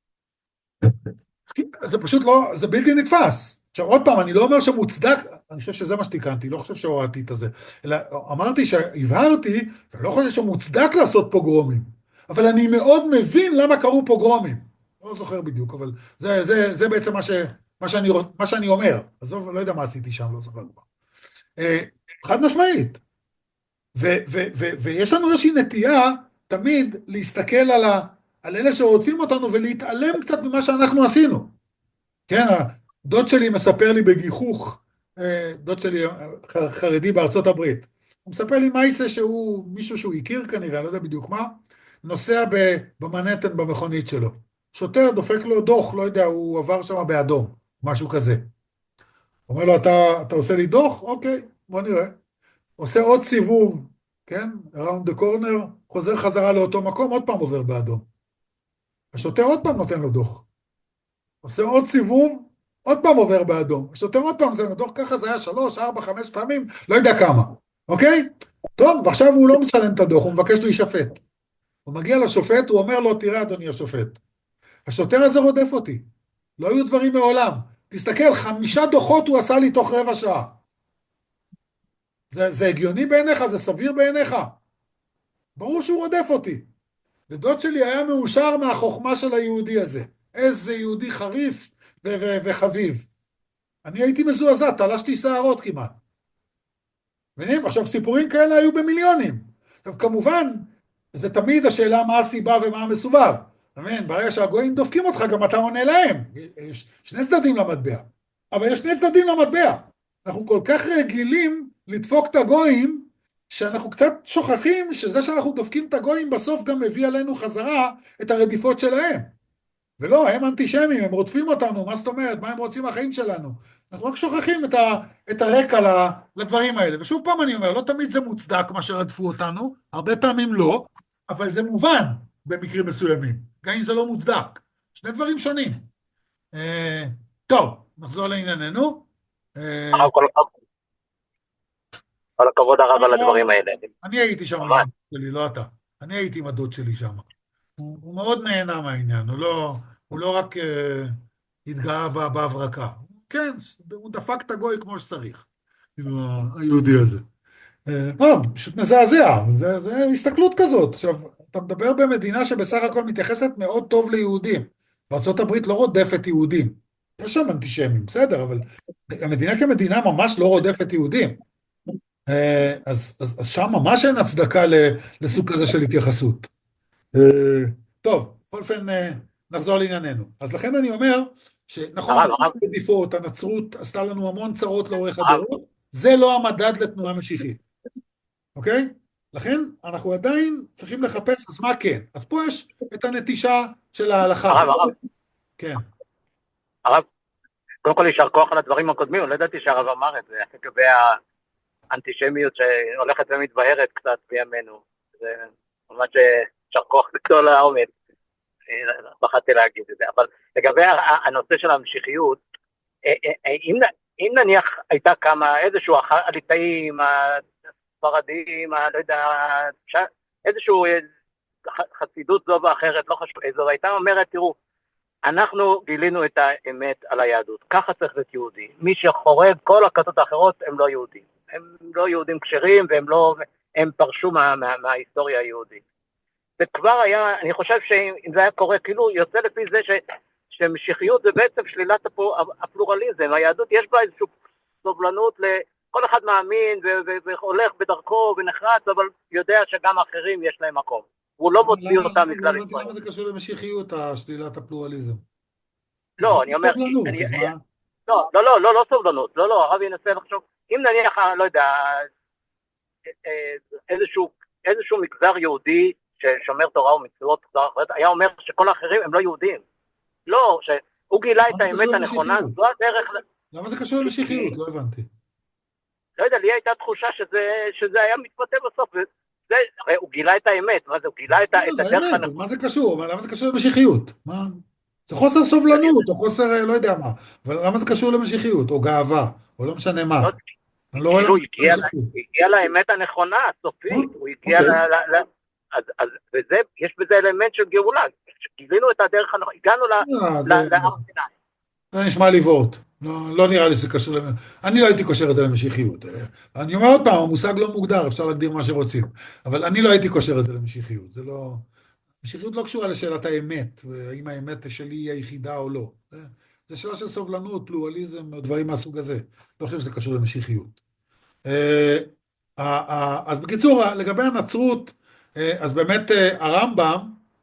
זה פשוט לא, זה בלתי נתפס. עכשיו עוד פעם, אני לא אומר שמוצדק, אני חושב שזה מה שתיקנתי, לא חושב שהורדתי את זה, אלא אמרתי שהבהרתי, אני לא חושב שמוצדק לעשות פוגרומים, אבל אני מאוד מבין למה קרו פוגרומים. לא זוכר בדיוק, אבל זה, זה, זה בעצם מה ש... מה שאני, מה שאני אומר, אז לא, לא יודע מה עשיתי שם, לא זוכר כבר. אה, חד משמעית. ו, ו, ו, ויש לנו איזושהי נטייה תמיד להסתכל על, ה, על אלה שרודפים אותנו ולהתעלם קצת ממה שאנחנו עשינו. כן, הדוד שלי מספר לי בגיחוך, אה, דוד שלי חרדי בארצות הברית, הוא מספר לי מה יעשה שהוא, מישהו שהוא הכיר כנראה, לא יודע בדיוק מה, נוסע במנהטן במכונית שלו. שוטר דופק לו דוח, לא יודע, הוא עבר שם באדום. משהו כזה. אומר לו, אתה, אתה עושה לי דוח? אוקיי, בוא נראה. עושה עוד סיבוב, כן? around the corner, חוזר חזרה לאותו מקום, עוד פעם עובר באדום. השוטר עוד פעם נותן לו דוח. עושה עוד סיבוב, עוד פעם עובר באדום. השוטר עוד פעם נותן לו דוח, ככה זה היה שלוש, ארבע, חמש פעמים, לא יודע כמה. אוקיי? טוב, ועכשיו הוא לא משלם את הדוח, הוא מבקש להישפט. הוא מגיע לשופט, הוא אומר לו, תראה אדוני השופט, השוטר הזה רודף אותי. לא היו דברים מעולם. תסתכל, חמישה דוחות הוא עשה לי תוך רבע שעה. זה, זה הגיוני בעיניך? זה סביר בעיניך? ברור שהוא רודף אותי. ודוד שלי היה מאושר מהחוכמה של היהודי הזה. איזה יהודי חריף ו- ו- וחביב. אני הייתי מזועזע, תלשתי שערות כמעט. מבינים? עכשיו, סיפורים כאלה היו במיליונים. עכשיו, כמובן, זה תמיד השאלה מה הסיבה ומה המסובב. אמן, ברגע שהגויים דופקים אותך, גם אתה עונה להם. יש שני צדדים למטבע. אבל יש שני צדדים למטבע. אנחנו כל כך רגילים לדפוק את הגויים, שאנחנו קצת שוכחים שזה שאנחנו דופקים את הגויים, בסוף גם מביא עלינו חזרה את הרדיפות שלהם. ולא, הם אנטישמים, הם רודפים אותנו, מה זאת אומרת? מה הם רוצים מהחיים שלנו? אנחנו רק שוכחים את, ה, את הרקע לדברים האלה. ושוב פעם אני אומר, לא תמיד זה מוצדק מה שרדפו אותנו, הרבה פעמים לא, אבל זה מובן במקרים מסוימים, גם אם זה לא מוצדק. שני דברים שונים. אה, טוב, נחזור לענייננו. אה, כל הכבוד הרב על הדברים האלה. אני הייתי שם עם הדוד שלי, לא אתה. אני הייתי עם הדוד שלי שם. הוא, הוא מאוד נהנה מהעניין, הוא לא, הוא לא רק אה, התגאה בהברקה. כן, הוא דפק את הגוי כמו שצריך, היהודי הזה. לא, פשוט מזעזע, זה, זה הסתכלות כזאת. עכשיו, אתה מדבר במדינה שבסך הכל מתייחסת מאוד טוב ליהודים. בארצות הברית לא רודפת יהודים. יש שם אנטישמים, בסדר, אבל המדינה כמדינה ממש לא רודפת יהודים. אז, אז, אז שם ממש אין הצדקה לסוג כזה של התייחסות. טוב, בכל אופן נחזור לענייננו. אז לכן אני אומר, שנכון, הנצרות עשתה לנו המון צרות לאורך הדורות, זה לא המדד לתנועה משיחית. אוקיי? לכן אנחנו עדיין צריכים לחפש, אז מה כן? אז פה יש את הנטישה של ההלכה. הרב, הרב, כן. הרב, קודם כל יישר כוח על הדברים הקודמים, לא ידעתי שהרב אמר את זה, לגבי האנטישמיות שהולכת ומתבהרת קצת בימינו. זה ממש יישר כוח גדול העומד. פחדתי להגיד את זה, אבל לגבי הנושא של המשיחיות, אם, אם נניח הייתה כמה, איזשהו הליטאים, הספרדים, לא יודע, איזשהו חסידות זו ואחרת, לא חשוב איזו, הייתה אומרת, תראו, אנחנו גילינו את האמת על היהדות, ככה צריך להיות יהודי, מי שחורג, כל הכתות האחרות הם לא יהודים, הם לא יהודים כשרים, והם לא, הם פרשו מה, מה, מההיסטוריה היהודית. זה כבר היה, אני חושב שאם זה היה קורה, כאילו יוצא לפי זה ש, שמשיחיות זה בעצם שלילת הפלורליזם, היהדות יש בה איזושהי סובלנות לכל אחד מאמין והולך בדרכו ונחרץ, אבל יודע שגם האחרים יש להם מקום. הוא לא מוציא אותם מכלל ישראל. למה זה קשור למשיחיות, שלילת הפלורליזם? לא, אני אומר... לא, לא, לא, לא סובלנות, לא, לא, הרב ינסה לחשוב, אם נניח, לא יודע, איזשהו מגזר יהודי, ששומר תורה ומצוות, היה אומר שכל האחרים הם לא יהודים. לא, שהוא גילה את האמת הנכונה, זו הדרך... למה זה קשור למשיחיות? לא הבנתי. לא יודע, לי הייתה תחושה שזה היה מתבטא בסוף, הרי הוא גילה את האמת, מה זה, הוא גילה את הדרך הנכונה. מה זה קשור? למה זה קשור למשיחיות? זה חוסר סובלנות, או חוסר, לא יודע מה, אבל למה זה קשור למשיחיות, או גאווה, או לא משנה מה. הוא הגיע לאמת הנכונה, הסופית, הוא הגיע ל... אז, אז, וזה, יש בזה אלמנט של גאולה, גילינו את הדרך, הגענו להר סיני. זה נשמע לי וורט, לא, לא נראה לי שזה קשור, אני לא הייתי קושר את זה למשיחיות, אני אומר עוד פעם, המושג לא מוגדר, אפשר להגדיר מה שרוצים, אבל אני לא הייתי קושר את זה למשיחיות, זה לא, משיחיות לא קשורה לשאלת האמת, והאם האמת שלי היא היחידה או לא, זה, זה שאלה של סובלנות, פלורליזם, או דברים מהסוג הזה, לא חושב שזה קשור למשיחיות. אז בקיצור, לגבי הנצרות, אז באמת הרמב"ם,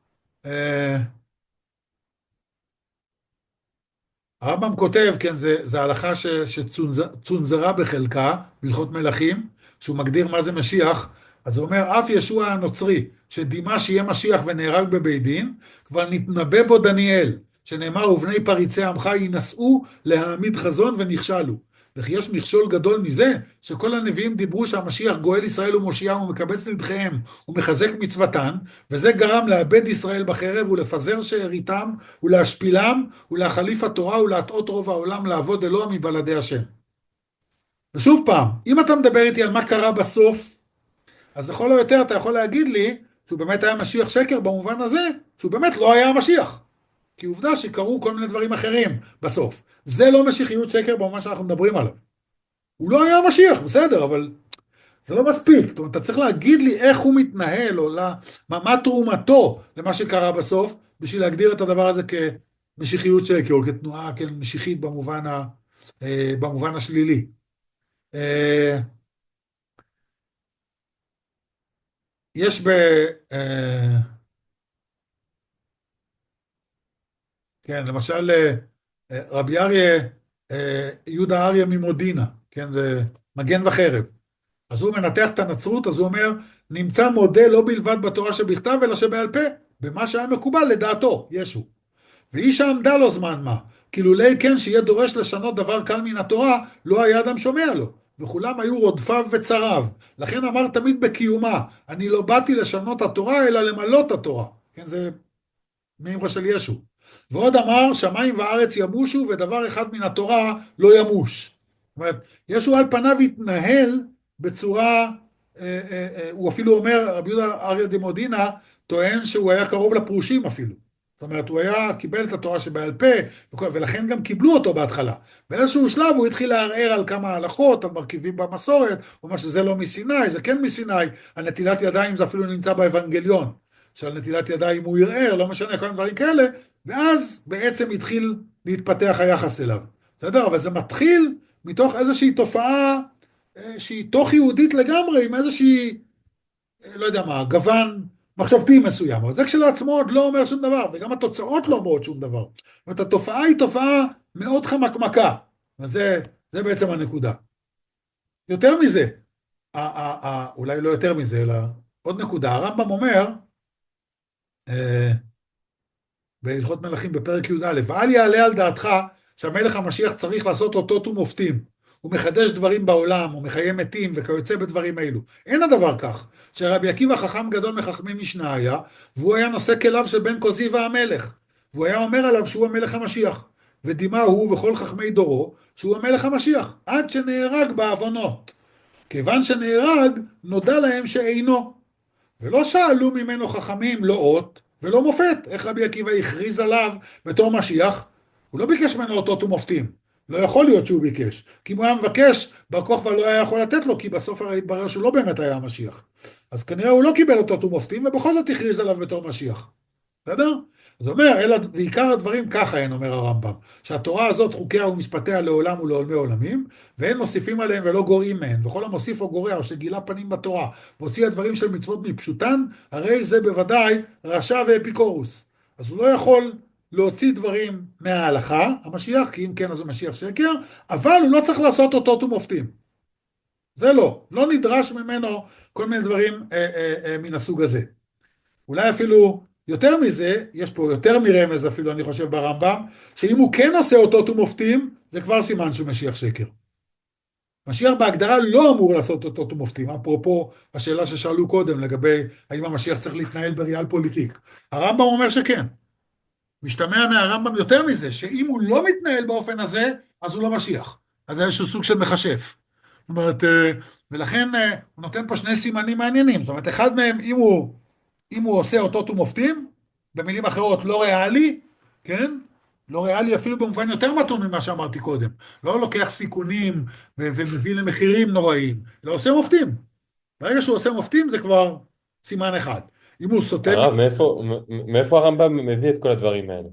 הרמב"ם כותב, כן, זה, זה הלכה שצונזרה בחלקה, בהלכות מלכים, שהוא מגדיר מה זה משיח, אז הוא אומר, אף ישוע הנוצרי, שדימה שיהיה משיח ונהרג בבית דין, כבר נתנבא בו דניאל, שנאמר, ובני פריצי עמך ינסעו להעמיד חזון ונכשלו. וכי יש מכשול גדול מזה, שכל הנביאים דיברו שהמשיח גואל ישראל ומושיעם ומקבץ נדחיהם ומחזק מצוותן, וזה גרם לאבד ישראל בחרב ולפזר שאריתם ולהשפילם ולהחליף התורה ולהטעות רוב העולם לעבוד אלוה מבלעדי השם. ושוב פעם, אם אתה מדבר איתי על מה קרה בסוף, אז לכל היותר אתה יכול להגיד לי שהוא באמת היה משיח שקר במובן הזה, שהוא באמת לא היה המשיח. כי עובדה שקרו כל מיני דברים אחרים בסוף. זה לא משיחיות שקר במובן שאנחנו מדברים עליו. הוא לא היה משיח, בסדר, אבל זה לא מספיק. זאת אומרת, אתה צריך להגיד לי איך הוא מתנהל, או לה, מה, מה תרומתו למה שקרה בסוף, בשביל להגדיר את הדבר הזה כמשיחיות שקר, או כתנועה כמשיחית במובן, ה, אה, במובן השלילי. אה, יש ב... אה, כן, למשל, רבי אריה, יהודה אריה ממודינה, כן, זה מגן וחרב. אז הוא מנתח את הנצרות, אז הוא אומר, נמצא מודל לא בלבד בתורה שבכתב, אלא שבעל פה, במה שהיה מקובל לדעתו, ישו. ואיש העמדה לו זמן מה, כאילו לי כן שיהיה דורש לשנות דבר קל מן התורה, לא היה אדם שומע לו, וכולם היו רודפיו וצריו. לכן אמר תמיד בקיומה, אני לא באתי לשנות התורה, אלא למלות התורה. כן, זה מאמרה של ישו. ועוד אמר, שמיים וארץ ימושו, ודבר אחד מן התורה לא ימוש. זאת אומרת, ישו על פניו התנהל בצורה, אה, אה, אה, הוא אפילו אומר, רבי יהודה אריה דמודינה, טוען שהוא היה קרוב לפרושים אפילו. זאת אומרת, הוא היה, קיבל את התורה שבעל פה, ולכן גם קיבלו אותו בהתחלה. באיזשהו שלב הוא התחיל לערער על כמה הלכות, על מרכיבים במסורת, הוא אומר שזה לא מסיני, זה כן מסיני, על נטילת ידיים זה אפילו נמצא באבנגליון. שעל נטילת ידיים הוא ירער, לא משנה, כל מיני דברים כאלה, ואז בעצם התחיל להתפתח היחס אליו. בסדר? אבל זה מתחיל מתוך איזושהי תופעה שהיא תוך יהודית לגמרי, עם איזושהי, לא יודע מה, גוון מחשבתי מסוים. אבל זה כשלעצמו עוד לא אומר שום דבר, וגם התוצאות לא אומרות שום דבר. זאת אומרת, התופעה היא תופעה מאוד חמקמקה. וזה, זה בעצם הנקודה. יותר מזה, אולי לא יותר מזה, אלא עוד נקודה. הרמב"ם אומר, אה, בהלכות מלכים בפרק י"א, ואל יעלה על דעתך שהמלך המשיח צריך לעשות אותות ומופתים. הוא מחדש דברים בעולם, הוא מחיה מתים וכיוצא בדברים אלו. אין הדבר כך, שרבי עקיבא חכם גדול מחכמי משנה היה, והוא היה נושא כליו של בן כוזי והמלך, והוא היה אומר עליו שהוא המלך המשיח, ודימה הוא וכל חכמי דורו שהוא המלך המשיח, עד שנהרג בעוונות. כיוון שנהרג, נודע להם שאינו. ולא שאלו ממנו חכמים לא אות ולא מופת, איך רבי עקיבא הכריז עליו בתור משיח. הוא לא ביקש ממנו אותות ומופתים, לא יכול להיות שהוא ביקש, כי אם הוא היה מבקש, בר כוכבא לא היה יכול לתת לו, כי בסוף הרי התברר שהוא לא באמת היה המשיח. אז כנראה הוא לא קיבל אותות ומופתים, ובכל זאת הכריז עליו בתור משיח. בסדר? אז אומר, אלא, ועיקר הדברים ככה אין, אומר הרמב"ם, שהתורה הזאת חוקיה ומשפטיה לעולם ולעולמי עולמים, ואין מוסיפים עליהם ולא גורעים מהן, וכל המוסיף או גורע או שגילה פנים בתורה, והוציא הדברים של מצוות מפשוטן, הרי זה בוודאי רשע ואפיקורוס. אז הוא לא יכול להוציא דברים מההלכה, המשיח, כי אם כן אז הוא משיח שקר, אבל הוא לא צריך לעשות אותות ומופתים. זה לא, לא נדרש ממנו כל מיני דברים אה, אה, אה, מן הסוג הזה. אולי אפילו יותר מזה, יש פה יותר מרמז אפילו, אני חושב ברמב"ם, שאם הוא כן עושה אותות ומופתים, זה כבר סימן שהוא משיח שקר. משיח בהגדרה לא אמור לעשות אותות ומופתים, אפרופו השאלה ששאלו קודם לגבי האם המשיח צריך להתנהל בריאל פוליטיק. הרמב"ם אומר שכן. משתמע מהרמב"ם יותר מזה, שאם הוא לא מתנהל באופן הזה, אז הוא לא משיח. אז זה איזשהו סוג של מחשף. זאת אומרת, ולכן הוא נותן פה שני סימנים מעניינים. זאת אומרת, אחד מהם, אם הוא אם הוא עושה אותות ומופתים, במילים אחרות לא ריאלי, כן? לא ריאלי אפילו במובן יותר מתון ממה שאמרתי קודם. לא לוקח סיכונים ו- ומביא למחירים נוראיים, לא עושה מופתים. ברגע שהוא עושה מופתים זה כבר סימן אחד. אם הוא סותם, הרב, מאיפה, מ- מאיפה הרמב"ם מביא את כל הדברים האלה?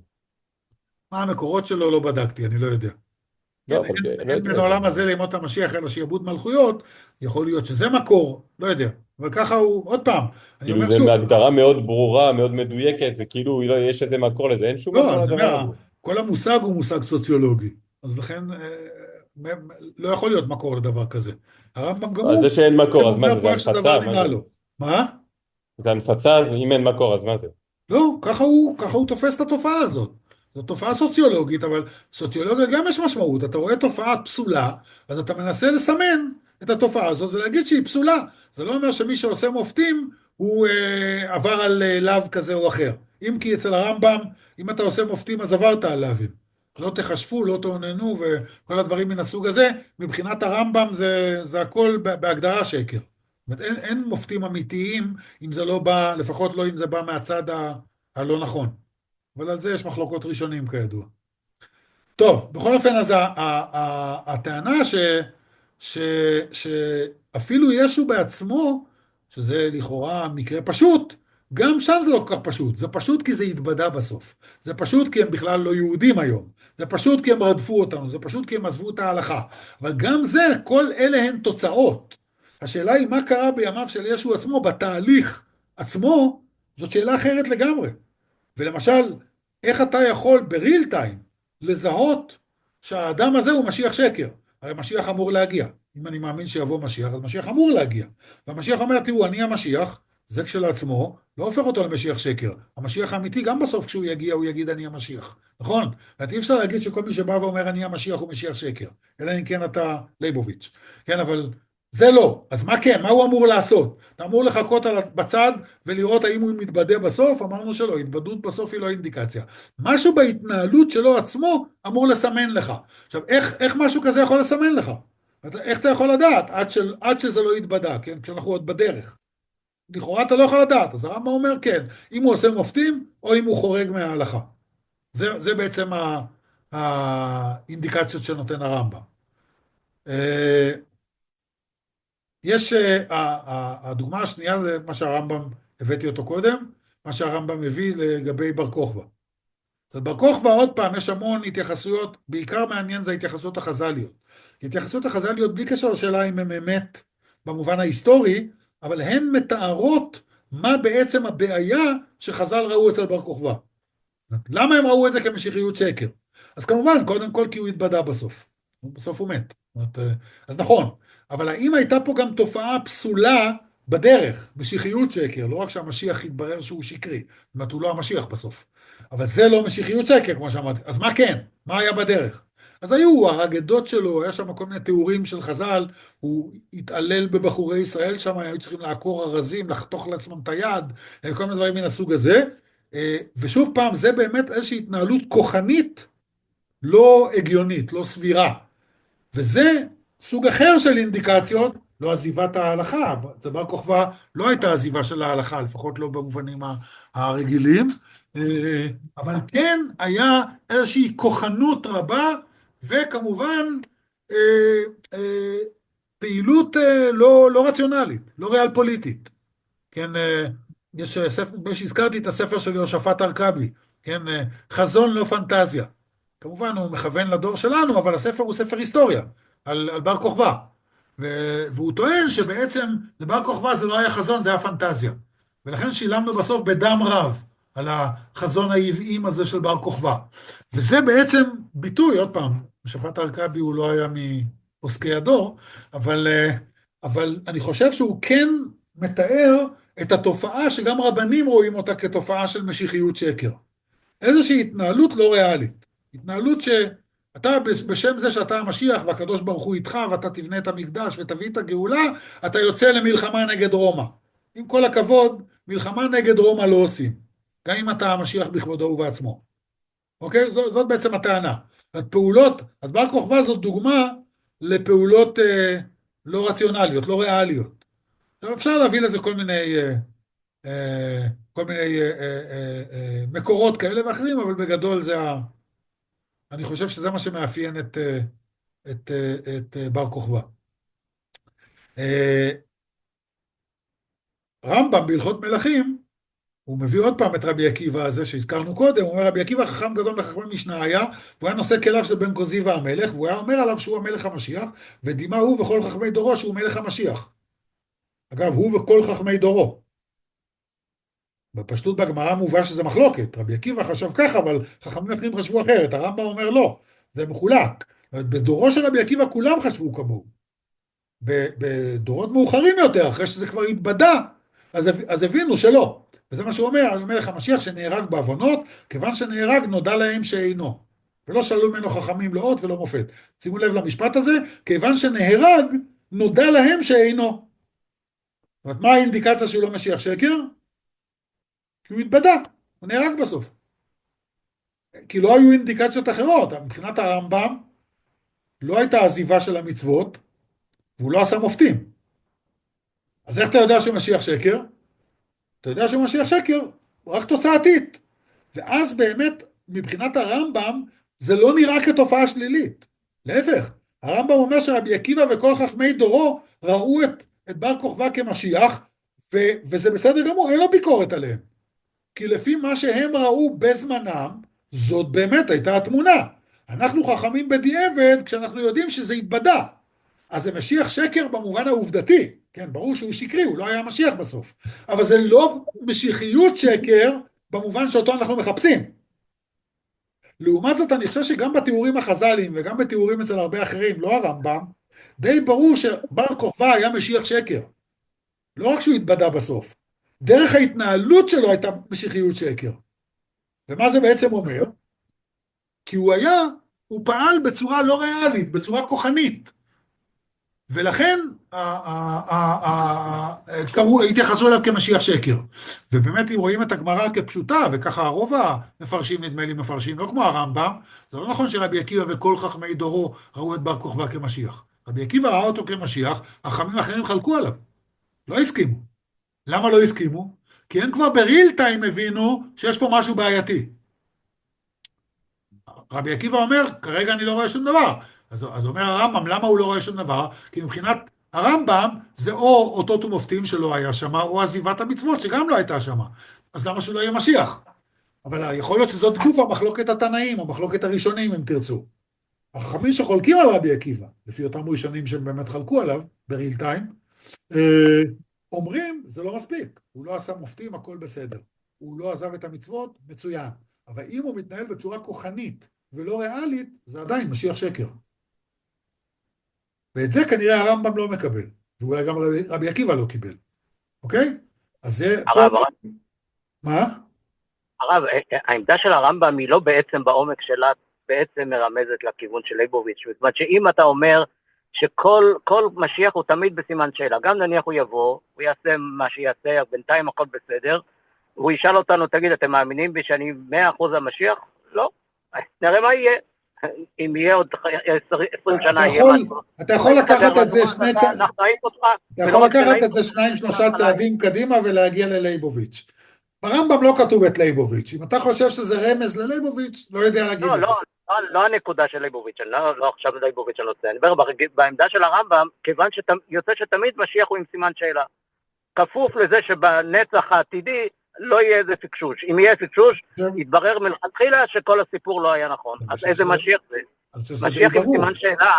מה המקורות שלו לא בדקתי, אני לא יודע. לא, כן, אבל אין, לא אין יודע. בין העולם הזה לימות המשיח אלא שיעבוד מלכויות, יכול להיות שזה מקור, לא יודע. אבל ככה הוא, עוד פעם, אני כאילו אומר זה שוב, מהגדרה מאוד ברורה, מאוד מדויקת, זה כאילו לא, יש איזה מקור לזה, אין שום לא, מקור אני לדבר אומר, הזה. כל המושג הוא מושג סוציולוגי, אז לכן אה, מ- מ- לא יכול להיות מקור לדבר כזה. הרמב"ם גם אז הוא זה שאין בעצם מקור, אז מה אומר זה? פה זה איך שדבר הנפצה? מה נראה זה? לו. מה? זה הנפצה, אז אם אין מקור, אז מה זה? לא, ככה הוא, ככה הוא תופס את התופעה הזאת. זו תופעה סוציולוגית, אבל סוציולוגיה גם יש משמעות. אתה רואה תופעה פסולה, אז אתה מנסה לסמן את התופעה הזאת ולהגיד שהיא פסולה. זה לא אומר שמי שעושה מופתים הוא אה, עבר על אה, לאו כזה או אחר. אם כי אצל הרמב"ם, אם אתה עושה מופתים אז עברת על לאווים. לא תחשפו, לא תעוננו וכל הדברים מן הסוג הזה. מבחינת הרמב"ם זה, זה הכל בהגדרה שקר. זאת אומרת, אין, אין מופתים אמיתיים אם זה לא בא, לפחות לא אם זה בא מהצד ה, הלא נכון. אבל על זה יש מחלוקות ראשונים כידוע. טוב, בכל אופן, אז ה, ה, ה, הטענה ש, ש, שאפילו ישו בעצמו, שזה לכאורה מקרה פשוט, גם שם זה לא כל כך פשוט. זה פשוט כי זה התבדה בסוף. זה פשוט כי הם בכלל לא יהודים היום. זה פשוט כי הם רדפו אותנו. זה פשוט כי הם עזבו את ההלכה. אבל גם זה, כל אלה הן תוצאות. השאלה היא מה קרה בימיו של ישו עצמו, בתהליך עצמו, זאת שאלה אחרת לגמרי. ולמשל, איך אתה יכול בריל טיים לזהות שהאדם הזה הוא משיח שקר? הרי משיח אמור להגיע. אם אני מאמין שיבוא משיח, אז משיח אמור להגיע. והמשיח אומר, תראו, אני המשיח, זה כשלעצמו, לא הופך אותו למשיח שקר. המשיח האמיתי, גם בסוף כשהוא יגיע, הוא יגיד אני המשיח. נכון? ואת אי אפשר להגיד שכל מי שבא ואומר אני המשיח הוא משיח שקר. אלא אם כן אתה ליבוביץ'. כן, אבל זה לא. אז מה כן? מה הוא אמור לעשות? אתה אמור לחכות על, בצד ולראות האם הוא מתבדה בסוף? אמרנו שלא, התבדות בסוף היא לא אינדיקציה. משהו בהתנהלות שלו עצמו אמור לסמן לך. עכשיו, איך, איך משהו כזה יכול לסמן לך? איך אתה יכול לדעת עד, של, עד שזה לא יתבדה, כן? כשאנחנו עוד בדרך. לכאורה אתה לא יכול לדעת, אז הרמב"ם אומר כן, אם הוא עושה מופתים או אם הוא חורג מההלכה. זה, זה בעצם ה, האינדיקציות שנותן הרמב"ם. יש, הדוגמה השנייה זה מה שהרמב"ם, הבאתי אותו קודם, מה שהרמב"ם מביא לגבי בר כוכבא. אז בר כוכבא עוד פעם יש המון התייחסויות, בעיקר מעניין זה ההתייחסויות החז"ליות. התייחסויות החז"ליות בלי קשר לשאלה אם הם אמת במובן ההיסטורי, אבל הן מתארות מה בעצם הבעיה שחז"ל ראו אצל בר כוכבא. למה הם ראו את זה כמשיחיות שקר? אז כמובן, קודם כל כי הוא התבדה בסוף. בסוף הוא מת. אז נכון. אבל האם הייתה פה גם תופעה פסולה בדרך, משיחיות שקר, לא רק שהמשיח יתברר שהוא שקרי, זאת אומרת, הוא לא המשיח בסוף. אבל זה לא משיחיות שקר, כמו שאמרתי. אז מה כן? מה היה בדרך? אז היו הרגדות שלו, היה שם כל מיני תיאורים של חז"ל, הוא התעלל בבחורי ישראל שם, היו צריכים לעקור ארזים, לחתוך לעצמם את היד, כל מיני דברים מן הסוג הזה. ושוב פעם, זה באמת איזושהי התנהלות כוחנית, לא הגיונית, לא סבירה. וזה סוג אחר של אינדיקציות, לא עזיבת ההלכה. אצל בר כוכבא לא הייתה עזיבה של ההלכה, לפחות לא במובנים הרגילים, אבל כן היה איזושהי כוחנות רבה, וכמובן פעילות לא, לא רציונלית, לא ריאל פוליטית. כן, יש ספר, שהזכרתי את הספר של יהושפט ארכבי, כן, חזון לא פנטזיה. כמובן הוא מכוון לדור שלנו, אבל הספר הוא ספר היסטוריה, על, על בר כוכבא. ו- והוא טוען שבעצם לבר כוכבא זה לא היה חזון, זה היה פנטזיה. ולכן שילמנו בסוף בדם רב על החזון העוועים הזה של בר כוכבא. וזה בעצם ביטוי, עוד פעם, יהושפט ארכבי הוא לא היה מעוסקי הדור, אבל, אבל אני חושב שהוא כן מתאר את התופעה שגם רבנים רואים אותה כתופעה של משיחיות שקר. איזושהי התנהלות לא ריאלית. התנהלות שאתה בשם זה שאתה המשיח והקדוש ברוך הוא איתך ואתה תבנה את המקדש ותביא את הגאולה, אתה יוצא למלחמה נגד רומא. עם כל הכבוד, מלחמה נגד רומא לא עושים. גם אם אתה המשיח בכבודו ובעצמו. אוקיי? זאת, זאת בעצם הטענה. הפעולות, אז בר כוכבא זאת דוגמה לפעולות אה, לא רציונליות, לא ריאליות. אפשר להביא לזה כל מיני, כל מיני מקורות כאלה ואחרים, אבל בגדול זה ה... אני חושב שזה מה שמאפיין את, את, את בר כוכבא. רמב"ם בהלכות מלכים, הוא מביא עוד פעם את רבי עקיבא הזה שהזכרנו קודם, הוא אומר רבי עקיבא חכם גדול מחכמי משנה היה, והוא היה נושא כליו של בן כוזי והמלך, והוא היה אומר עליו שהוא המלך המשיח, ודימה הוא וכל חכמי דורו שהוא מלך המשיח. אגב, הוא וכל חכמי דורו. בפשטות בגמרא מובא שזה מחלוקת, רבי עקיבא חשב ככה, אבל חכמים אחרים חשבו אחרת, הרמב"ם אומר לא, זה מחולק. בדורו של רבי עקיבא כולם חשבו כמוהו. בדורות מאוחרים יותר, אחרי שזה כבר התבדה, אז, אז הבינו שלא. וזה מה שהוא אומר, על המלך המשיח שנהרג בעוונות, כיוון שנהרג נודע להם שאינו. ולא שאלו ממנו חכמים לא אות ולא מופת. שימו לב למשפט הזה, כיוון שנהרג נודע להם שאינו. זאת אומרת, מה האינדיקציה שהוא לא משיח שקר? כי הוא התבדה, הוא נהרג בסוף. כי לא היו אינדיקציות אחרות. מבחינת הרמב"ם, לא הייתה עזיבה של המצוות, והוא לא עשה מופתים. אז איך אתה יודע שהוא משיח שקר? אתה יודע שהוא משיח שקר, רק תוצאתית. ואז באמת, מבחינת הרמב"ם, זה לא נראה כתופעה שלילית. להפך, הרמב"ם אומר שרבי עקיבא וכל חכמי דורו ראו את, את בר כוכבא כמשיח, ו, וזה בסדר גמור, אין לו ביקורת עליהם. כי לפי מה שהם ראו בזמנם, זאת באמת הייתה התמונה. אנחנו חכמים בדיעבד כשאנחנו יודעים שזה התבדה. אז זה משיח שקר במובן העובדתי. כן, ברור שהוא שקרי, הוא לא היה משיח בסוף. אבל זה לא משיחיות שקר במובן שאותו אנחנו מחפשים. לעומת זאת, אני חושב שגם בתיאורים החז"ליים וגם בתיאורים אצל הרבה אחרים, לא הרמב"ם, די ברור שבר כוכבא היה משיח שקר. לא רק שהוא התבדה בסוף. דרך ההתנהלות שלו הייתה משיחיות שקר. ומה זה בעצם אומר? כי הוא היה, הוא פעל בצורה לא ריאלית, בצורה כוחנית. ולכן קראו, התייחסו אליו כמשיח שקר. ובאמת אם רואים את הגמרא כפשוטה, וככה הרוב המפרשים נדמה לי מפרשים, לא כמו הרמב"ם, זה לא נכון שרבי עקיבא וכל חכמי דורו ראו את בר כוכבא כמשיח. רבי עקיבא ראה אותו כמשיח, החכמים האחרים חלקו עליו. לא הסכימו. למה לא הסכימו? כי הם כבר בריל טיים הבינו שיש פה משהו בעייתי. רבי עקיבא אומר, כרגע אני לא רואה שום דבר. אז, אז אומר הרמב"ם, למה הוא לא רואה שום דבר? כי מבחינת הרמב"ם זה או אותות ומופתים שלא היה שמה, או עזיבת המצוות שגם לא הייתה שמה. אז למה שהוא לא יהיה משיח? אבל יכול להיות שזאת גוף המחלוקת התנאים, או מחלוקת הראשונים אם תרצו. החכמים שחולקים על רבי עקיבא, לפי אותם ראשונים שהם באמת חלקו עליו, בריל טיים, אומרים, זה לא מספיק. הוא לא עשה מופתים, הכל בסדר. הוא לא עזב את המצוות, מצוין. אבל אם הוא מתנהל בצורה כוחנית ולא ריאלית, זה עדיין משיח שקר. ואת זה כנראה הרמב"ם לא מקבל, ואולי גם רבי, רבי עקיבא לא קיבל, אוקיי? אז זה פה, הרב, הרב, מה? הרב, העמדה של הרמב"ם היא לא בעצם בעומק שלה, בעצם מרמזת לכיוון של ליבוביץ'. זאת אומרת שאם אתה אומר שכל כל משיח הוא תמיד בסימן שאלה, גם נניח הוא יבוא, הוא יעשה מה שיעשה, בינתיים הכל בסדר, הוא ישאל אותנו, תגיד, אתם מאמינים בי שאני מאה אחוז המשיח? לא. נראה מה יהיה. אם יהיה עוד עשרים שנה, אתה יהיה יכול, משהו. אתה יכול לקחת את זה שני צעדים, אנחנו נעיף אותך. אתה יכול לקחת את זה שניים שלושה צעדים קדימה ולהגיע ללייבוביץ'. ברמב"ם לא כתוב את לייבוביץ'. אם אתה חושב שזה רמז ללייבוביץ', לא יודע להגיד לא, את זה. לא, לא, לא הנקודה של ליבוביץ', אני לא, לא עכשיו ליבוביץ' אני רוצה. אני אומר, בעמדה של הרמב"ם, כיוון שיוצא שתמיד משיח הוא עם סימן שאלה. כפוף לזה שבנצח העתידי לא יהיה איזה פיקשוש. אם יהיה פיקשוש, יתברר מלכתחילה שכל הסיפור לא היה נכון. אז איזה משיח זה? משיח עם סימן שאלה,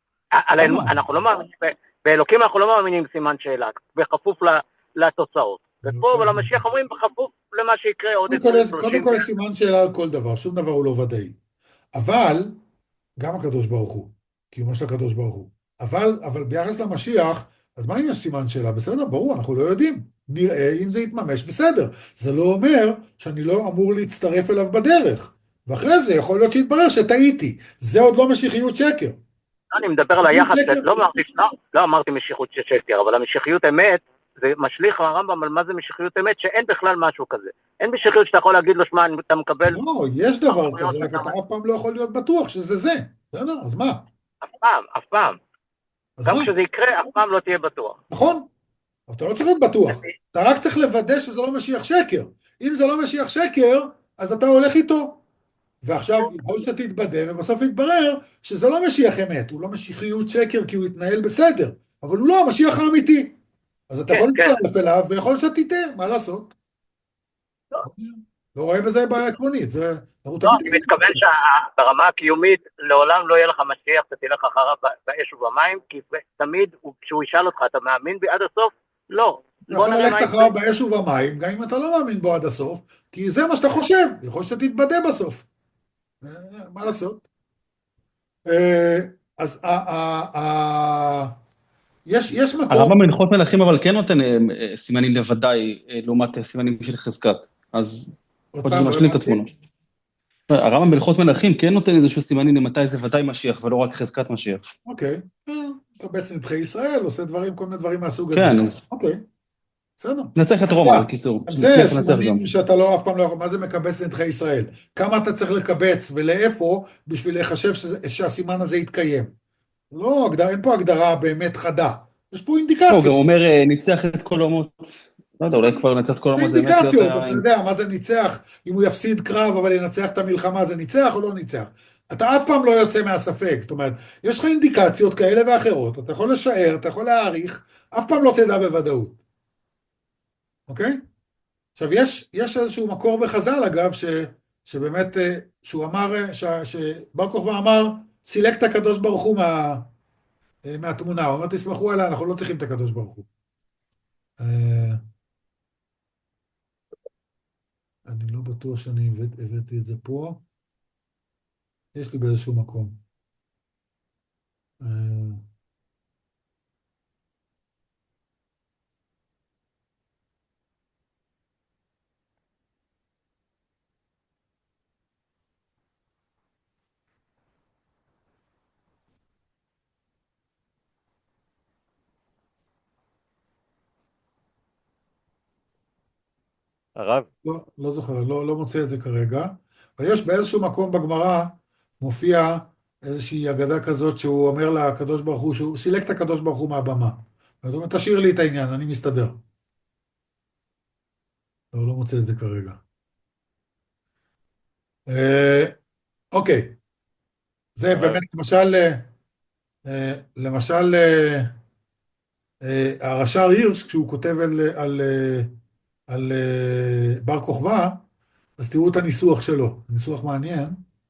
אנחנו לא מאמינים, באלוקים אנחנו לא מאמינים עם סימן שאלה, בכפוף לתוצאות. ופה ולמשיח אומרים בכפוף למה שיקרה עוד עשרים שלושים. קודם כל סימן שאלה על כל דבר, שום דבר הוא לא ודאי. אבל, גם הקדוש ברוך הוא, קיומו של הקדוש ברוך הוא. אבל, אבל ביחס למשיח, אז מה אם יש סימן שאלה? בסדר, ברור, אנחנו לא יודעים. נראה אם זה יתממש, בסדר. זה לא אומר שאני לא אמור להצטרף אליו בדרך. ואחרי זה יכול להיות שיתברר שטעיתי. זה עוד לא משיחיות שקר. אני מדבר על היחס, לא אמרתי, לא אמרתי משיחיות שקר, אבל המשיחיות אמת, זה משליך הרמב"ם על מה זה משיחיות אמת, שאין בכלל משהו כזה. אין משיחיות שאתה יכול להגיד לו, שמע, אתה מקבל... לא, יש דבר כזה, רק אתה אף פעם לא יכול להיות בטוח שזה זה. בסדר, אז מה? אף פעם, אף פעם. גם כשזה יקרה, אף פעם לא תהיה בטוח. נכון. אבל אתה לא צריך להיות בטוח. אתה רק צריך לוודא שזה לא משיח שקר. אם זה לא משיח שקר, אז אתה הולך איתו. ועכשיו, יכול שתתבדה, ובסוף יתברר שזה לא משיח אמת. הוא לא משיחיות שקר, כי הוא יתנהל בסדר. אבל הוא לא המשיח האמיתי. אז אתה יכול להצטרף אליו, ויכול שתיתן, מה לעשות? לא רואה בזה בעיה עקרונית. לא, אני מתכוון שברמה הקיומית, לעולם לא יהיה לך משיח, אתה תלך אחריו באש ובמים, כי תמיד כשהוא ישאל אותך, אתה מאמין בי עד הסוף? לא. אתה יכול ללכת אחריו באש ובמים, גם אם אתה לא מאמין בו עד הסוף, כי זה מה שאתה חושב, יכול שתתבדה בסוף. מה לעשות? אז יש, יש מקום... הרמב"ם בהלכות מלכים אבל כן נותן סימנים לוודאי, לעומת סימנים של חזקת, אז עוד זה משלים את התמונה. הרמב"ם בהלכות מלכים כן נותן איזשהו סימנים למתי זה ודאי משיח, ולא רק חזקת משיח. אוקיי, קבץ נדחי ישראל, עושה דברים, כל מיני דברים מהסוג הזה. כן. אוקיי, בסדר. נצטרך את רומא, בקיצור. זה סימנים שאתה לא, אף פעם לא יכול, מה זה מקבץ נדחי ישראל? כמה אתה צריך לקבץ ולאיפה, בשביל להיחשב שהסימן הזה יתקיים? לא, אין פה הגדרה באמת חדה. יש פה אינדיקציות. הוא גם אומר, ניצח את כל אומות. לא יודע, אולי כבר נצח את כל אומות. זה אינדיקציות, אתה יודע, מה זה ניצח? אם הוא יפסיד קרב, אבל ינצח את המלחמה, זה ניצח או לא ניצח? אתה אף פעם לא יוצא מהספק. זאת אומרת, יש לך אינדיקציות כאלה ואחרות, אתה יכול לשער, אתה יכול להעריך, אף פעם לא תדע בוודאות. אוקיי? עכשיו, יש, יש איזשהו מקור בחז"ל, אגב, ש, שבאמת, שהוא אמר, ש, שבר כוכבא אמר, סילק את הקדוש ברוך הוא מה... מהתמונה, הוא אומר, תסמכו עליה, אנחנו לא צריכים את הקדוש ברוך הוא. אני לא בטוח שאני הבאתי את זה פה. יש לי באיזשהו מקום. הרב? לא, לא זוכר, לא, לא מוצא את זה כרגע, אבל יש באיזשהו מקום בגמרא, מופיע איזושהי אגדה כזאת שהוא אומר לקדוש ברוך הוא, שהוא סילק את הקדוש ברוך הוא מהבמה. אז הוא אומר, תשאיר לי את העניין, אני מסתדר. לא, לא מוצא את זה כרגע. אה, אוקיי. זה הרב. באמת, למשל, אה, למשל, אה, אה, הרש"ר הירש, כשהוא כותב על, על, אה, על אה, בר כוכבא, אז תראו את הניסוח שלו, ניסוח מעניין.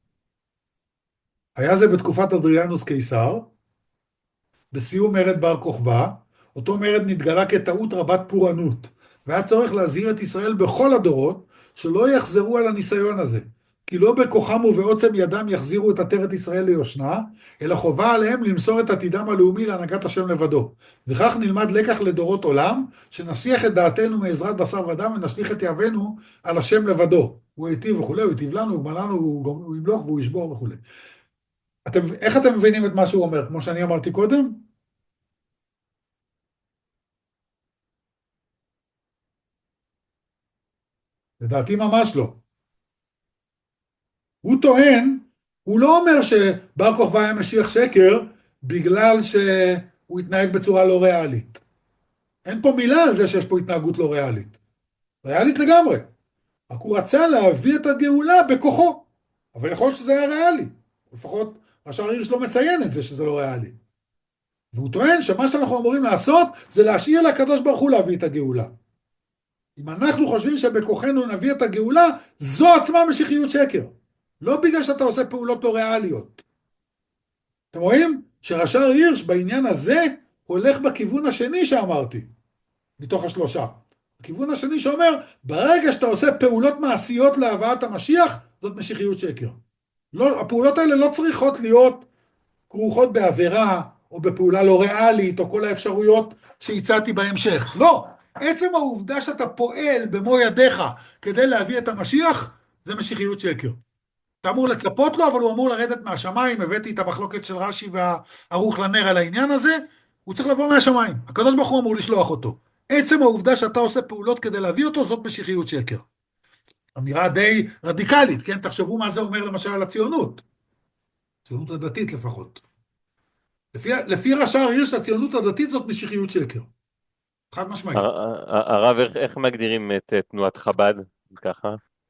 היה זה בתקופת אדריאנוס קיסר, בסיום מרד בר כוכבא, אותו מרד נתגלה כטעות רבת פורענות, והיה צורך להזהיר את ישראל בכל הדורות, שלא יחזרו על הניסיון הזה. כי לא בכוחם ובעוצם ידם יחזירו את עטרת ישראל ליושנה, אלא חובה עליהם למסור את עתידם הלאומי להנהגת השם לבדו. וכך נלמד לקח לדורות עולם, שנסיח את דעתנו מעזרת בשר ודם ונשליך את יהבנו על השם לבדו. הוא היטיב וכו', הוא היטיב לנו, הוא גמר לנו, הוא ימלוך והוא ישבור וכו'. אתם, איך אתם מבינים את מה שהוא אומר, כמו שאני אמרתי קודם? לדעתי ממש לא. הוא טוען, הוא לא אומר שבר כוכבא היה משיח שקר, בגלל שהוא התנהג בצורה לא ריאלית. אין פה מילה על זה שיש פה התנהגות לא ריאלית. ריאלית לגמרי. רק הוא רצה להביא את הגאולה בכוחו. אבל יכול להיות שזה היה ריאלי. לפחות השער הירש לא מציין את זה שזה לא ריאלי. והוא טוען שמה שאנחנו אמורים לעשות זה להשאיר לקדוש ברוך הוא להביא את הגאולה. אם אנחנו חושבים שבכוחנו נביא את הגאולה, זו עצמה משיחיות שקר. לא בגלל שאתה עושה פעולות לא ריאליות. אתם רואים? שרש"ר הירש בעניין הזה הולך בכיוון השני שאמרתי, מתוך השלושה. הכיוון השני שאומר, ברגע שאתה עושה פעולות מעשיות להבאת המשיח, זאת משיחיות שקר. לא, הפעולות האלה לא צריכות להיות כרוכות בעבירה, או בפעולה לא ריאלית, או כל האפשרויות שהצעתי בהמשך. לא. עצם העובדה שאתה פועל במו ידיך כדי להביא את המשיח, זה משיחיות שקר. אתה אמור לצפות לו, אבל הוא אמור לרדת מהשמיים. הבאתי את המחלוקת של רש"י והערוך לנר על העניין הזה. הוא צריך לבוא מהשמיים. הקדוש ברוך הוא אמור לשלוח אותו. עצם העובדה שאתה עושה פעולות כדי להביא אותו, זאת משיחיות שקר. אמירה די רדיקלית, כן? תחשבו מה זה אומר למשל על הציונות. ציונות הדתית לפחות. לפי, לפי רש"ר הירש, הציונות הדתית זאת משיחיות שקר. חד משמעית. הרב, איך, איך מגדירים את תנועת חב"ד ככה?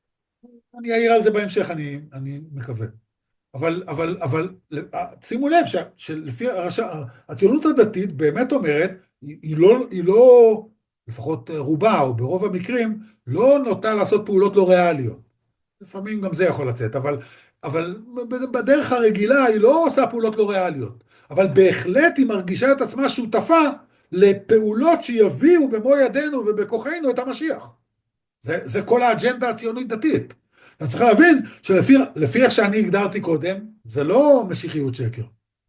אני אעיר על זה בהמשך, אני, אני מקווה. אבל, אבל, אבל, שימו לב ש, שלפי הרש"ר, הציונות הדתית באמת אומרת, היא, היא לא, היא לא, לפחות רובה או ברוב המקרים, לא נוטה לעשות פעולות לא ריאליות. לפעמים גם זה יכול לצאת, אבל, אבל בדרך הרגילה היא לא עושה פעולות לא ריאליות. אבל בהחלט היא מרגישה את עצמה שותפה לפעולות שיביאו במו ידינו ובכוחנו את המשיח. זה, זה כל האג'נדה הציונית דתית. אני צריך להבין שלפי איך שאני הגדרתי קודם, זה לא משיחיות שקר.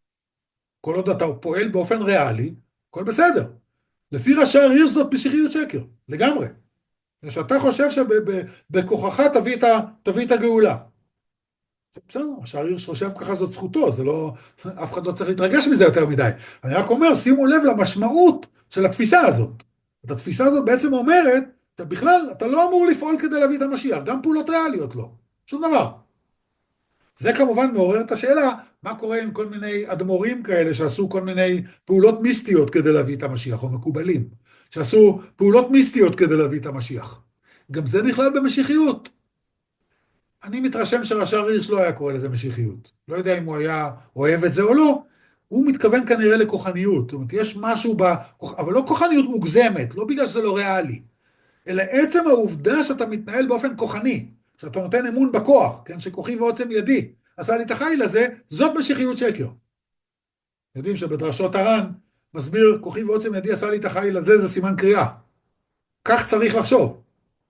כל עוד אתה פועל באופן ריאלי, הכל בסדר. לפי רש"ר הירש זאת משיחיות שקר, לגמרי. שאתה חושב שבכוחך תביא את, תביא את הגאולה. בסדר, רש"ר הירש חושב ככה זאת זכותו, זה לא, אף אחד לא צריך להתרגש מזה יותר מדי. אני רק אומר, שימו לב למשמעות של התפיסה הזאת. התפיסה הזאת בעצם אומרת, אתה בכלל, אתה לא אמור לפעול כדי להביא את המשיח, גם פעולות ריאליות לא, שום דבר. זה כמובן מעורר את השאלה, מה קורה עם כל מיני אדמו"רים כאלה שעשו כל מיני פעולות מיסטיות כדי להביא את המשיח, או מקובלים, שעשו פעולות מיסטיות כדי להביא את המשיח. גם זה נכלל במשיחיות. אני מתרשם שרש"ר הירש לא היה קורא לזה משיחיות. לא יודע אם הוא היה אוהב את זה או לא, הוא מתכוון כנראה לכוחניות. זאת אומרת, יש משהו, בכוח... אבל לא כוחניות מוגזמת, לא בגלל שזה לא ריאלי. אלא עצם העובדה שאתה מתנהל באופן כוחני, שאתה נותן אמון בכוח, כן, שכוחי ועוצם ידי, עשה לי את החיל הזה, זאת משיחיות שקר. יודעים שבדרשות הר"ן מסביר, כוחי ועוצם ידי עשה לי את החיל הזה, זה סימן קריאה. כך צריך לחשוב.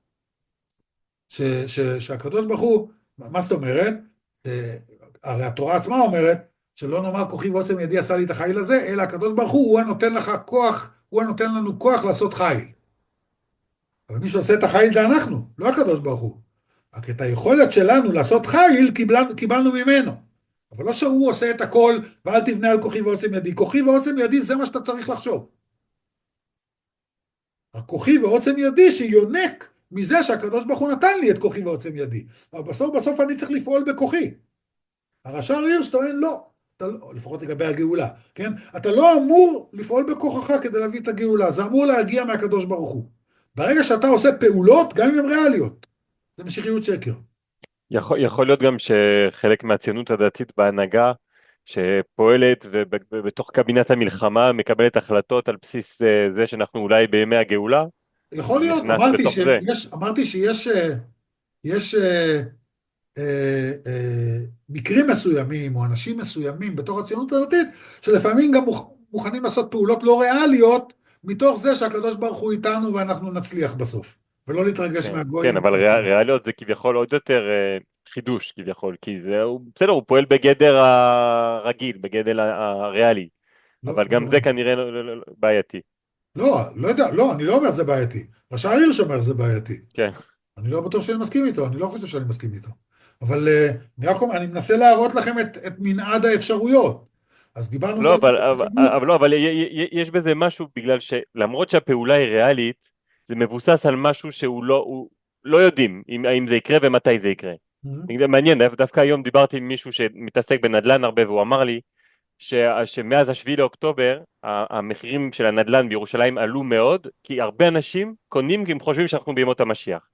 ש, ש, שהקדוש ברוך הוא, מה זאת אומרת? הרי התורה עצמה אומרת, שלא נאמר כוחי ועוצם ידי עשה לי את החיל הזה, אלא הקדוש ברוך הוא, הוא הנותן לך כוח, הוא הנותן לנו כוח לעשות חיל. אבל מי שעושה את החיל זה אנחנו, לא הקדוש ברוך הוא. רק את היכולת שלנו לעשות חיל קיבלנו, קיבלנו ממנו. אבל לא שהוא עושה את הכל, ואל תבנה על כוחי ועוצם ידי. כוחי ועוצם ידי זה מה שאתה צריך לחשוב. הכוחי ועוצם ידי שיונק מזה שהקדוש ברוך הוא נתן לי את כוחי ועוצם ידי. אבל בסוף בסוף אני צריך לפעול בכוחי. הרש"ר הירש טוען לא. אתה לא, לפחות לגבי הגאולה, כן? אתה לא אמור לפעול בכוחך כדי להביא את הגאולה. זה אמור להגיע מהקדוש ברוך הוא. ברגע שאתה עושה פעולות, גם אם הן ריאליות, זה משיחיות שקר. יכול, יכול להיות גם שחלק מהציונות הדתית בהנהגה, שפועלת ובתוך קבינט המלחמה מקבלת החלטות על בסיס זה שאנחנו אולי בימי הגאולה. יכול להיות, אמרתי שיש, אמרתי שיש יש, אה, אה, אה, מקרים מסוימים או אנשים מסוימים בתוך הציונות הדתית, שלפעמים גם מוכנים לעשות פעולות לא ריאליות, מתוך זה שהקדוש ברוך הוא איתנו ואנחנו נצליח בסוף, ולא להתרגש כן, מהגויים. כן, אבל ריאליות זה כביכול עוד יותר חידוש כביכול, כי זה, הוא, בסדר, הוא פועל בגדר הרגיל, בגדר הריאלי, לא, אבל גם לא, זה כנראה לא- לא- לא- בעייתי. לא, לא יודע, לא, אני לא אומר זה בעייתי. ראש העיר שאומר זה בעייתי. כן. אני לא בטוח שאני מסכים איתו, אני לא חושב שאני מסכים איתו. אבל אה, אני רק אומר, אני מנסה להראות לכם את, את מנעד האפשרויות. אז דיברנו לא, קודם אבל, על אבל, החשיבות. אבל, לא, אבל י- י- י- יש בזה משהו, בגלל שלמרות שהפעולה היא ריאלית, זה מבוסס על משהו שהוא לא, הוא, לא יודעים אם, האם זה יקרה ומתי זה יקרה. זה מעניין, דו- דווקא היום דיברתי עם מישהו שמתעסק בנדל"ן הרבה, והוא אמר לי ש, שמאז השביעי לאוקטובר, ה- המחירים של הנדל"ן בירושלים עלו מאוד, כי הרבה אנשים קונים כי הם חושבים שאנחנו בימות המשיח.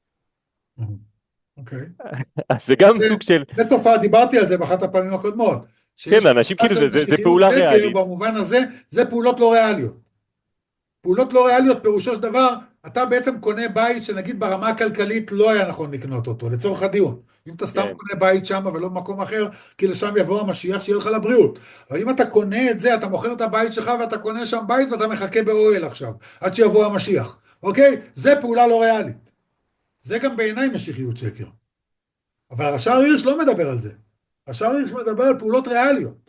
אוקיי. אז זה גם זה, סוג של, זה תופעה, דיברתי על זה באחת הפעמים הקודמות. שיש כן, אנשים תופעה כאילו, של זה, זה, זה משיחיות פעולה שקר, ריאלית. במובן הזה, זה פעולות לא ריאליות. פעולות לא ריאליות, פירושו של דבר, אתה בעצם קונה בית שנגיד ברמה הכלכלית לא היה נכון לקנות אותו, לצורך הדיון. אם אתה סתם כן. קונה בית שם ולא במקום אחר, כי לשם יבוא המשיח שיהיה לך לבריאות. אבל אם אתה קונה את זה, אתה מוכר את הבית שלך ואתה קונה שם בית ואתה מחכה באוהל עכשיו, עד שיבוא המשיח. אוקיי? זה פעולה לא ריאלית. זה גם בעיניי משיחיות שקר. אבל הרש"ר הירש לא מדבר על זה. הרש"ר הירש מדבר על פעולות ריאליות.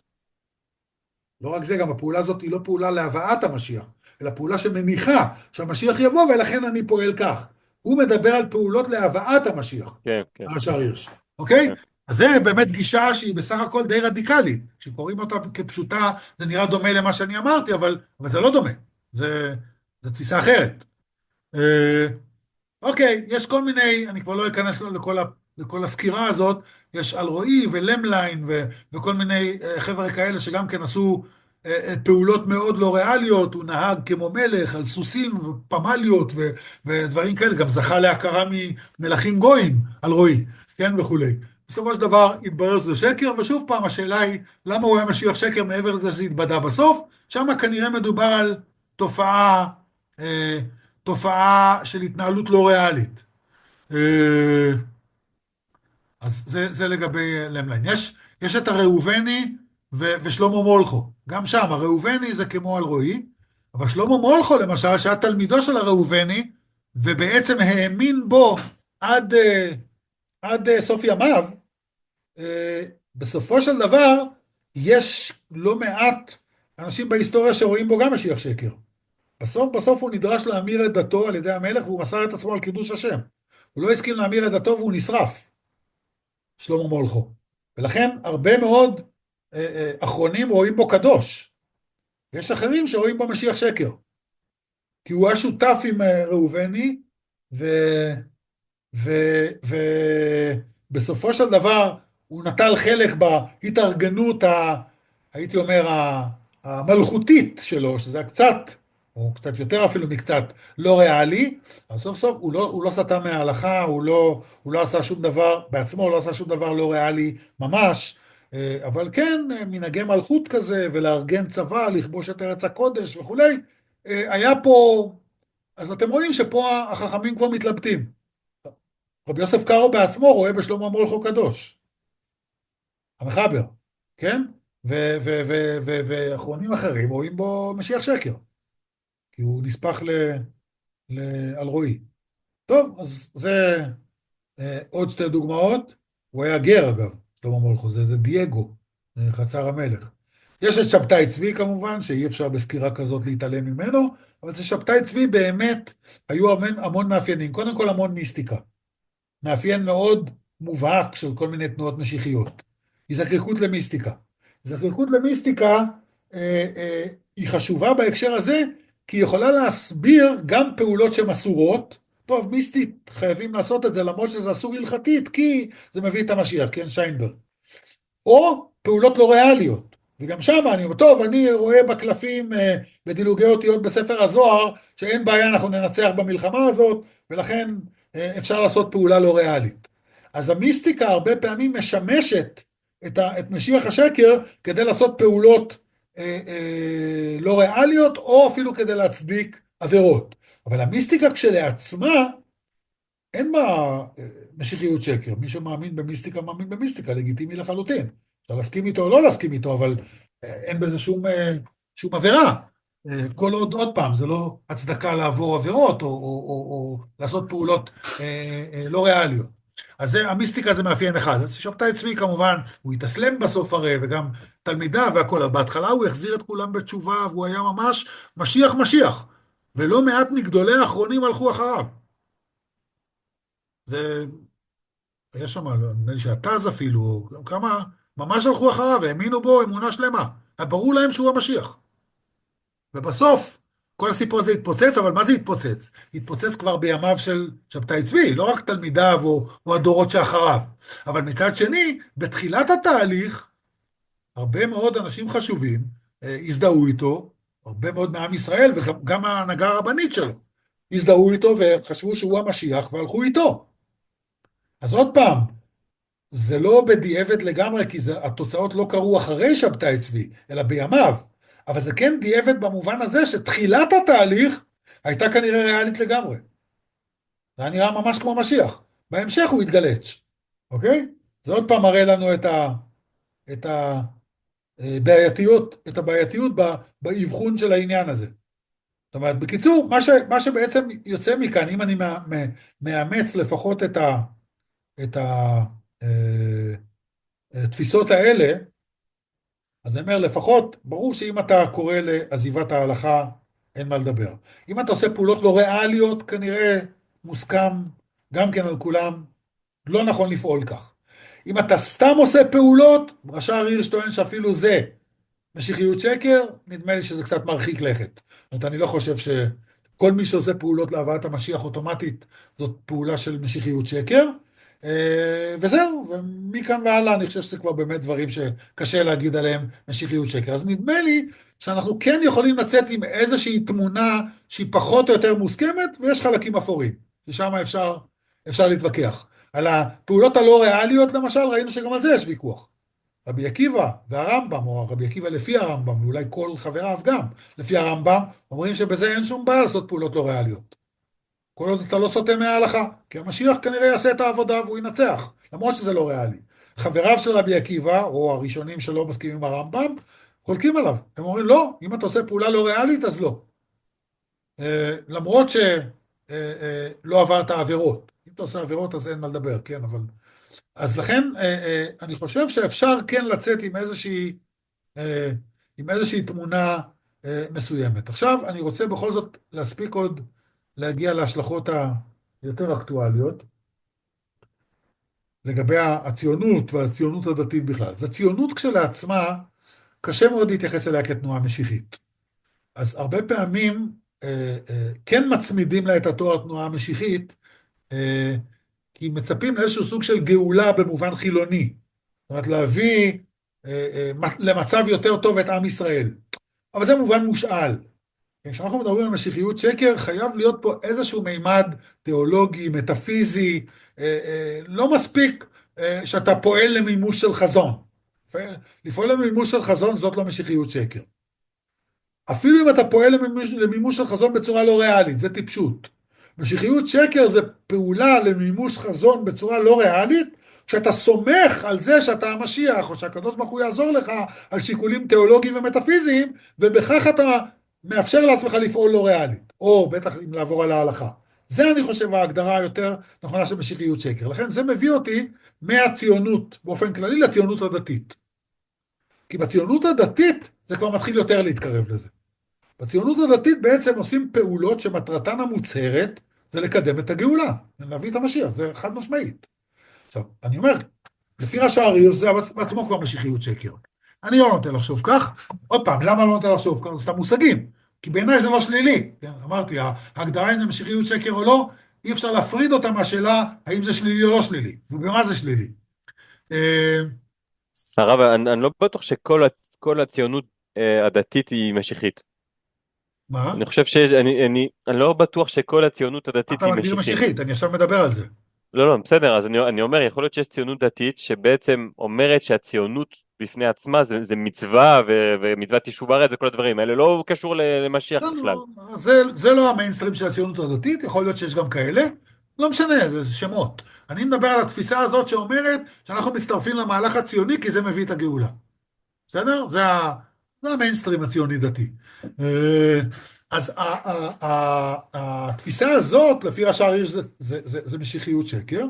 לא רק זה, גם הפעולה הזאת היא לא פעולה להבאת המשיח, אלא פעולה שמניחה שהמשיח יבוא, ולכן אני פועל כך. הוא מדבר על פעולות להבאת המשיח, כן, כן. הרש"ר הירש. אוקיי? כן. אז זה באמת גישה שהיא בסך הכל די רדיקלית. כשקוראים אותה כפשוטה, זה נראה דומה למה שאני אמרתי, אבל, אבל זה לא דומה. זה, זה תפיסה אחרת. אה, אוקיי, יש כל מיני, אני כבר לא אכנס לכל, ה, לכל הסקירה הזאת, יש אלרועי ולמליין ו, וכל מיני אה, חבר'ה כאלה שגם כן עשו אה, אה, פעולות מאוד לא ריאליות, הוא נהג כמו מלך על סוסים ופמליות ו, ודברים כאלה, גם זכה להכרה ממלכים גויים, אלרועי, כן וכולי. בסופו של דבר התברר שזה שקר, ושוב פעם השאלה היא, למה הוא היה משיח שקר מעבר לזה שזה התבדה בסוף? שם כנראה מדובר על תופעה, אה, תופעה של התנהלות לא ריאלית. אה, אז זה, זה לגבי למליין. יש, יש את הראובני ו, ושלמה מולכו. גם שם, הראובני זה כמו אלרועי, אבל שלמה מולכו למשל, שהיה תלמידו של הראובני, ובעצם האמין בו עד, אה, עד אה, סוף ימיו, אה, בסופו של דבר, יש לא מעט אנשים בהיסטוריה שרואים בו גם משיח שקר. בסוף, בסוף הוא נדרש להמיר את דתו על ידי המלך, והוא מסר את עצמו על קידוש השם. הוא לא הסכים להמיר את דתו והוא נשרף, שלמה מולכו. ולכן הרבה מאוד אה, אה, אחרונים רואים בו קדוש. יש אחרים שרואים בו משיח שקר. כי הוא היה שותף עם אה, ראובני, ו... ו... ובסופו של דבר הוא נטל חלק בהתארגנות, ה... הייתי אומר, ה- המלכותית שלו, שזה קצת, או קצת יותר אפילו מקצת, לא ריאלי, אבל סוף סוף הוא לא, הוא לא סטה מההלכה, הוא לא, הוא לא עשה שום דבר, בעצמו הוא לא עשה שום דבר לא ריאלי ממש, אה, אבל כן, אה, מנהגי מלכות כזה, ולארגן צבא, לכבוש את ארץ הקודש וכולי, אה, היה פה, אז אתם רואים שפה החכמים כבר מתלבטים. רבי יוסף קארו בעצמו רואה בשלמה מולכו קדוש. המחבר, כן? ו- ו- ו- ו- ואחרונים אחרים רואים בו משיח שקר. כי הוא נספח ל- לאלרועי. טוב, אז זה אה, עוד שתי דוגמאות. הוא היה גר אגב, שלמה מולכו, זה, זה דייגו, אה, חצר המלך. יש את שבתאי צבי כמובן, שאי אפשר בסקירה כזאת להתעלם ממנו, אבל זה שבתאי צבי באמת היו המון, המון מאפיינים. קודם כל המון מיסטיקה. מאפיין מאוד מובהק של כל מיני תנועות משיחיות. הזדקקות למיסטיקה. הזדקקות למיסטיקה אה, אה, היא חשובה בהקשר הזה, כי היא יכולה להסביר גם פעולות שהן אסורות. טוב, מיסטית חייבים לעשות את זה, למרות שזה אסור הלכתית, כי זה מביא את המשיח, כן, שיינברג. או פעולות לא ריאליות. וגם שם אני אומר, טוב, אני רואה בקלפים, אה, בדילוגי אותיות בספר הזוהר, שאין בעיה, אנחנו ננצח במלחמה הזאת, ולכן אה, אפשר לעשות פעולה לא ריאלית. אז המיסטיקה הרבה פעמים משמשת את, ה, את משיח השקר, כדי לעשות פעולות אה, אה, לא ריאליות, או אפילו כדי להצדיק עבירות. אבל המיסטיקה כשלעצמה, אין בה אה, משיחיות שקר. מי שמאמין במיסטיקה, מאמין במיסטיקה, לגיטימי לחלוטין. אפשר להסכים איתו או לא להסכים איתו, אבל אה, אין בזה שום, אה, שום עבירה. אה, כל עוד, עוד פעם, זה לא הצדקה לעבור עבירות, או, או, או, או לעשות פעולות אה, אה, לא ריאליות. אז זה, המיסטיקה זה מאפיין אחד. אז שבתאי צבי כמובן, הוא התאסלם בסוף הרי, וגם תלמידיו והכל, אבל בהתחלה הוא החזיר את כולם בתשובה, והוא היה ממש משיח משיח, ולא מעט מגדולי האחרונים הלכו אחריו. זה, יש שם, נדמה לי שהתז אפילו, כמה, ממש הלכו אחריו, האמינו בו אמונה שלמה. היה ברור להם שהוא המשיח. ובסוף, כל הסיפור הזה התפוצץ, אבל מה זה התפוצץ? התפוצץ כבר בימיו של שבתאי צבי, לא רק תלמידיו או, או הדורות שאחריו. אבל מצד שני, בתחילת התהליך, הרבה מאוד אנשים חשובים אה, הזדהו איתו, הרבה מאוד מעם ישראל וגם ההנהגה הרבנית שלו, הזדהו איתו וחשבו שהוא המשיח והלכו איתו. אז עוד פעם, זה לא בדיעבד לגמרי, כי זה, התוצאות לא קרו אחרי שבתאי צבי, אלא בימיו. אבל זה כן דיעבד במובן הזה שתחילת התהליך הייתה כנראה ריאלית לגמרי. זה היה נראה ממש כמו משיח. בהמשך הוא התגלץ, אוקיי? זה עוד פעם מראה לנו את ה... את הבעייתיות, את הבעייתיות באבחון של העניין הזה. זאת אומרת, בקיצור, מה, ש, מה שבעצם יוצא מכאן, אם אני מאמץ לפחות את ה... את ה... התפיסות האלה, אז אני אומר, לפחות, ברור שאם אתה קורא לעזיבת ההלכה, אין מה לדבר. אם אתה עושה פעולות לא ריאליות, כנראה מוסכם גם כן על כולם, לא נכון לפעול כך. אם אתה סתם עושה פעולות, רש"ר הירש טוען שאפילו זה משיחיות שקר, נדמה לי שזה קצת מרחיק לכת. זאת אומרת, אני לא חושב שכל מי שעושה פעולות להבאת המשיח אוטומטית, זאת פעולה של משיחיות שקר, וזהו, ומכאן והלאה אני חושב שזה כבר באמת דברים שקשה להגיד עליהם משיחיות שקר. אז נדמה לי שאנחנו כן יכולים לצאת עם איזושהי תמונה שהיא פחות או יותר מוסכמת, ויש חלקים אפורים, ששם אפשר, אפשר להתווכח. על הפעולות הלא ריאליות למשל, ראינו שגם על זה יש ויכוח. רבי עקיבא והרמב"ם, או רבי עקיבא לפי הרמב"ם, ואולי כל חבריו גם לפי הרמב"ם, אומרים שבזה אין שום בעיה לעשות פעולות לא ריאליות. כל עוד אתה לא סוטה מההלכה, כי המשיח כנראה יעשה את העבודה והוא ינצח, למרות שזה לא ריאלי. חבריו של רבי עקיבא, או הראשונים שלא מסכימים עם הרמב"ם, חולקים עליו. הם אומרים, לא, אם אתה עושה פעולה לא ריאלית, אז לא. למרות שלא עברת עבירות. אם אתה עושה עבירות, אז אין מה לדבר, כן, אבל... אז לכן, אני חושב שאפשר כן לצאת עם איזושהי, עם איזושהי תמונה מסוימת. עכשיו, אני רוצה בכל זאת להספיק עוד להגיע להשלכות היותר אקטואליות, לגבי הציונות והציונות הדתית בכלל. אז הציונות כשלעצמה, קשה מאוד להתייחס אליה כתנועה משיחית. אז הרבה פעמים כן מצמידים לה את התואר תנועה משיחית, כי מצפים לאיזשהו סוג של גאולה במובן חילוני. זאת אומרת, להביא למצב יותר טוב את עם ישראל. אבל זה מובן מושאל. כשאנחנו מדברים על משיחיות שקר, חייב להיות פה איזשהו מימד תיאולוגי, מטאפיזי, לא מספיק שאתה פועל למימוש של חזון. לפעול למימוש של חזון זאת לא משיחיות שקר. אפילו אם אתה פועל למימוש, למימוש של חזון בצורה לא ריאלית, זה טיפשות. משיחיות שקר זה פעולה למימוש חזון בצורה לא ריאלית, כשאתה סומך על זה שאתה המשיח, או שהקדוש ברוך הוא יעזור לך על שיקולים תיאולוגיים ומטאפיזיים, ובכך אתה מאפשר לעצמך לפעול לא ריאלית, או בטח אם לעבור על ההלכה. זה אני חושב ההגדרה היותר נכונה של משיחיות שקר. לכן זה מביא אותי מהציונות, באופן כללי, לציונות הדתית. כי בציונות הדתית זה כבר מתחיל יותר להתקרב לזה. בציונות הדתית בעצם עושים פעולות שמטרתן המוצהרת זה לקדם את הגאולה, להביא את המשיח, זה חד משמעית. עכשיו, אני אומר, לפי רש"ר הירש זה בעצמו כבר משיחיות שקר. אני לא נוטה לחשוב כך. עוד פעם, למה לא נוטה לחשוב כך? זה סתם מושגים. כי בעיניי זה לא שלילי. כן, אמרתי, ההגדרה אם זה משיחיות שקר או לא, אי אפשר להפריד אותה מהשאלה האם זה שלילי או לא שלילי. ובמה זה שלילי? הרב, אני, אני לא בטוח שכל כל הציונות אה, הדתית היא משיחית. מה? אני חושב שאני אני, אני לא בטוח שכל הציונות הדתית אתה היא מגדיר משיחית. משיחית, אני עכשיו מדבר על זה. לא, לא, בסדר, אז אני, אני אומר, יכול להיות שיש ציונות דתית שבעצם אומרת שהציונות בפני עצמה זה, זה מצווה ו, ומצוות יישוב הארץ וכל הדברים האלה, לא קשור למשיח לא, בכלל. לא, זה, זה לא המיינסטרים של הציונות הדתית, יכול להיות שיש גם כאלה, לא משנה, זה שמות. אני מדבר על התפיסה הזאת שאומרת שאנחנו מצטרפים למהלך הציוני כי זה מביא את הגאולה. בסדר? זה, ה, זה המיינסטרים הציוני דתי. אז ה, ה, ה, ה, התפיסה הזאת, לפי רש"ר הירש, זה, זה, זה, זה משיחיות שקר,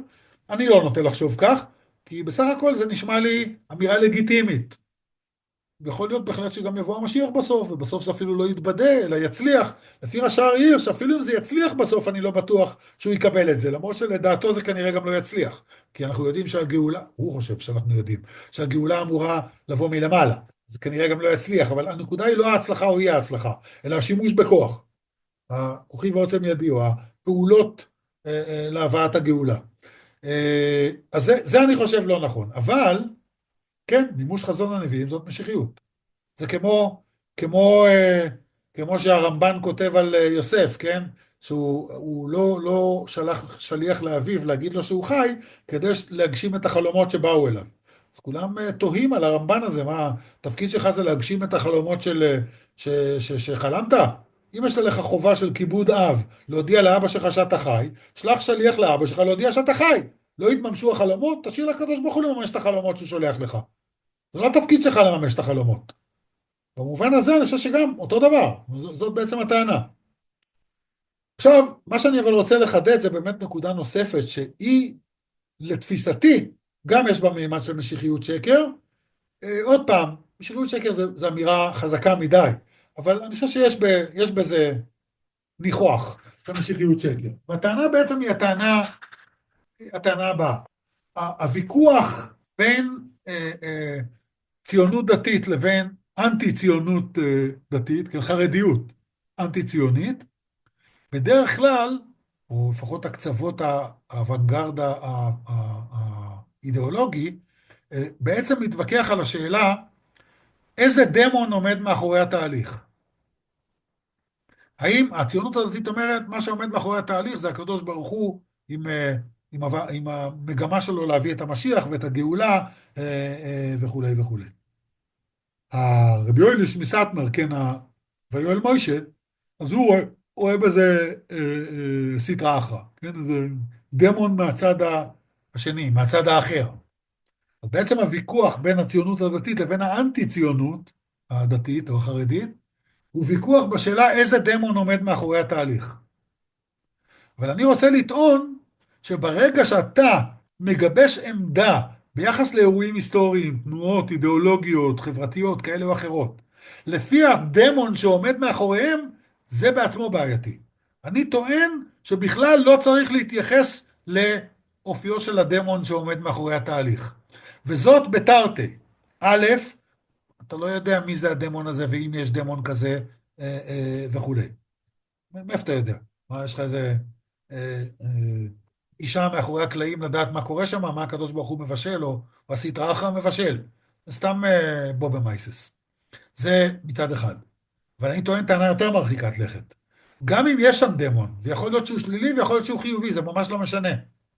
אני לא נוטה לחשוב כך, כי בסך הכל זה נשמע לי אמירה לגיטימית. יכול להיות בהחלט שגם יבוא המשיח בסוף, ובסוף זה אפילו לא יתבדה, אלא יצליח. לפי רש"ר הירש, אפילו אם זה יצליח בסוף, אני לא בטוח שהוא יקבל את זה, למרות שלדעתו זה כנראה גם לא יצליח. כי אנחנו יודעים שהגאולה, הוא חושב שאנחנו יודעים, שהגאולה אמורה לבוא מלמעלה. זה כנראה גם לא יצליח, אבל הנקודה היא לא ההצלחה או אי ההצלחה, אלא השימוש בכוח. הכוחי ועוצם ידי, או הפעולות אה, אה, להבאת הגאולה. אה, אז זה, זה אני חושב לא נכון. אבל, כן, מימוש חזון הנביאים זאת משיחיות. זה כמו, כמו, אה, כמו שהרמב"ן כותב על אה, יוסף, כן? שהוא הוא לא, לא שלח שליח לאביו להגיד לו שהוא חי, כדי להגשים את החלומות שבאו אליו. אז כולם אה, תוהים על הרמב"ן הזה, מה, התפקיד שלך זה להגשים את החלומות של, אה, ש, ש, ש, שחלמת? אם יש לך חובה של כיבוד אב, להודיע לאבא שלך שאתה חי, שלח שליח לאבא שלך להודיע שאתה חי. לא יתממשו החלומות, תשאיר לקדוש ברוך הוא לממש את החלומות שהוא שולח לך. זה לא התפקיד שלך לממש את החלומות. במובן הזה אני חושב שגם אותו דבר, זאת בעצם הטענה. עכשיו, מה שאני אבל רוצה לחדד זה באמת נקודה נוספת, שהיא לתפיסתי, גם יש בה מימד של משיחיות שקר. אה, עוד פעם, משיחיות שקר זה, זה אמירה חזקה מדי, אבל אני חושב שיש ב, יש בזה ניחוח, במשיחיות שקר. והטענה בעצם היא הטענה, הטענה הבאה. הוויכוח בין אה, אה, ציונות דתית לבין אנטי ציונות אה, דתית, כן, חרדיות אנטי ציונית, בדרך כלל, או לפחות הקצוות האוונגרד האידיאולוגי, אה, בעצם מתווכח על השאלה איזה דמון עומד מאחורי התהליך. האם הציונות הדתית אומרת מה שעומד מאחורי התהליך זה הקדוש ברוך הוא עם, אה, עם, עם המגמה שלו להביא את המשיח ואת הגאולה אה, אה, וכו' וכו'. הרבי יויליש מסטמר, כן, ויואל מוישה, אז הוא רואה, רואה בזה אה, אה, סטרא אחרא, כן, זה דמון מהצד השני, מהצד האחר. אז בעצם הוויכוח בין הציונות הדתית לבין האנטי-ציונות הדתית או החרדית, הוא ויכוח בשאלה איזה דמון עומד מאחורי התהליך. אבל אני רוצה לטעון שברגע שאתה מגבש עמדה ביחס לאירועים היסטוריים, תנועות, אידיאולוגיות, חברתיות, כאלה או אחרות, לפי הדמון שעומד מאחוריהם, זה בעצמו בעייתי. אני טוען שבכלל לא צריך להתייחס לאופיו של הדמון שעומד מאחורי התהליך. וזאת בתרתי. א', אתה לא יודע מי זה הדמון הזה, ואם יש דמון כזה אה, אה, וכו'. מאיפה אתה יודע? מה, יש לך איזה אה, אה, אישה מאחורי הקלעים לדעת מה קורה שם, מה הקדוש ברוך הוא מבשל, או הסטרא אחרא מבשל. זה סתם אה, בובה מייסס. זה מצד אחד. אבל אני טוען טענה יותר מרחיקת לכת. גם אם יש שם דמון, ויכול להיות שהוא שלילי ויכול להיות שהוא חיובי, זה ממש לא משנה.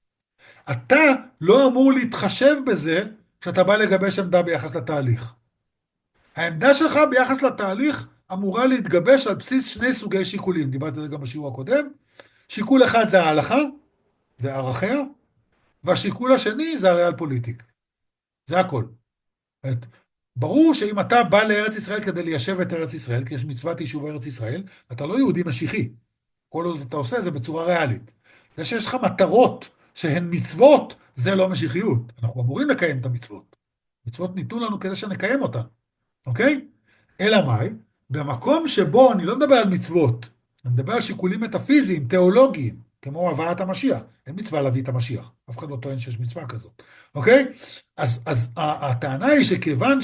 אתה לא אמור להתחשב בזה כשאתה בא לגבש עמדה ביחס לתהליך. העמדה שלך ביחס לתהליך אמורה להתגבש על בסיס שני סוגי שיקולים. דיברתי על זה גם בשיעור הקודם. שיקול אחד זה ההלכה וערכיה, והשיקול השני זה הריאל פוליטיק. זה הכל. את, ברור שאם אתה בא לארץ ישראל כדי ליישב את ארץ ישראל, כי יש מצוות יישוב ארץ ישראל, אתה לא יהודי משיחי. כל עוד אתה עושה זה בצורה ריאלית. זה שיש לך מטרות שהן מצוות, זה לא משיחיות. אנחנו אמורים לקיים את המצוות. מצוות ניתנו לנו כדי שנקיים אותן. אוקיי? אלא מאי? במקום שבו אני לא מדבר על מצוות, אני מדבר על שיקולים מטאפיזיים, תיאולוגיים, כמו הבאת המשיח. אין מצווה להביא את המשיח. אף אחד לא טוען שיש מצווה כזאת. אוקיי? אז, אז הטענה היא שכיוון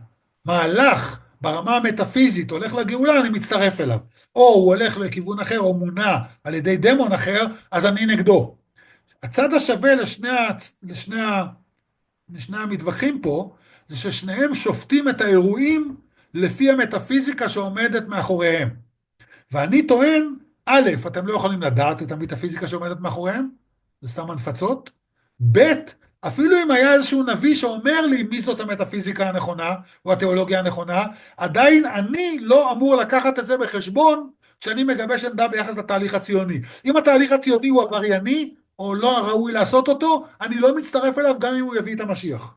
שהמהלך ברמה המטאפיזית הולך לגאולה, אני מצטרף אליו. או הוא הולך לכיוון אחר, או מונע על ידי דמון אחר, אז אני נגדו. הצד השווה לשני, לשני, לשני המתווכחים פה, זה ששניהם שופטים את האירועים לפי המטאפיזיקה שעומדת מאחוריהם. ואני טוען, א', אתם לא יכולים לדעת את המטאפיזיקה שעומדת מאחוריהם, זה סתם הנפצות. ב', אפילו אם היה איזשהו נביא שאומר לי מי זאת המטאפיזיקה הנכונה, או התיאולוגיה הנכונה, עדיין אני לא אמור לקחת את זה בחשבון, כשאני מגבש עמדה ביחס לתהליך הציוני. אם התהליך הציוני הוא עברייני, או לא ראוי לעשות אותו, אני לא מצטרף אליו גם אם הוא יביא את המשיח.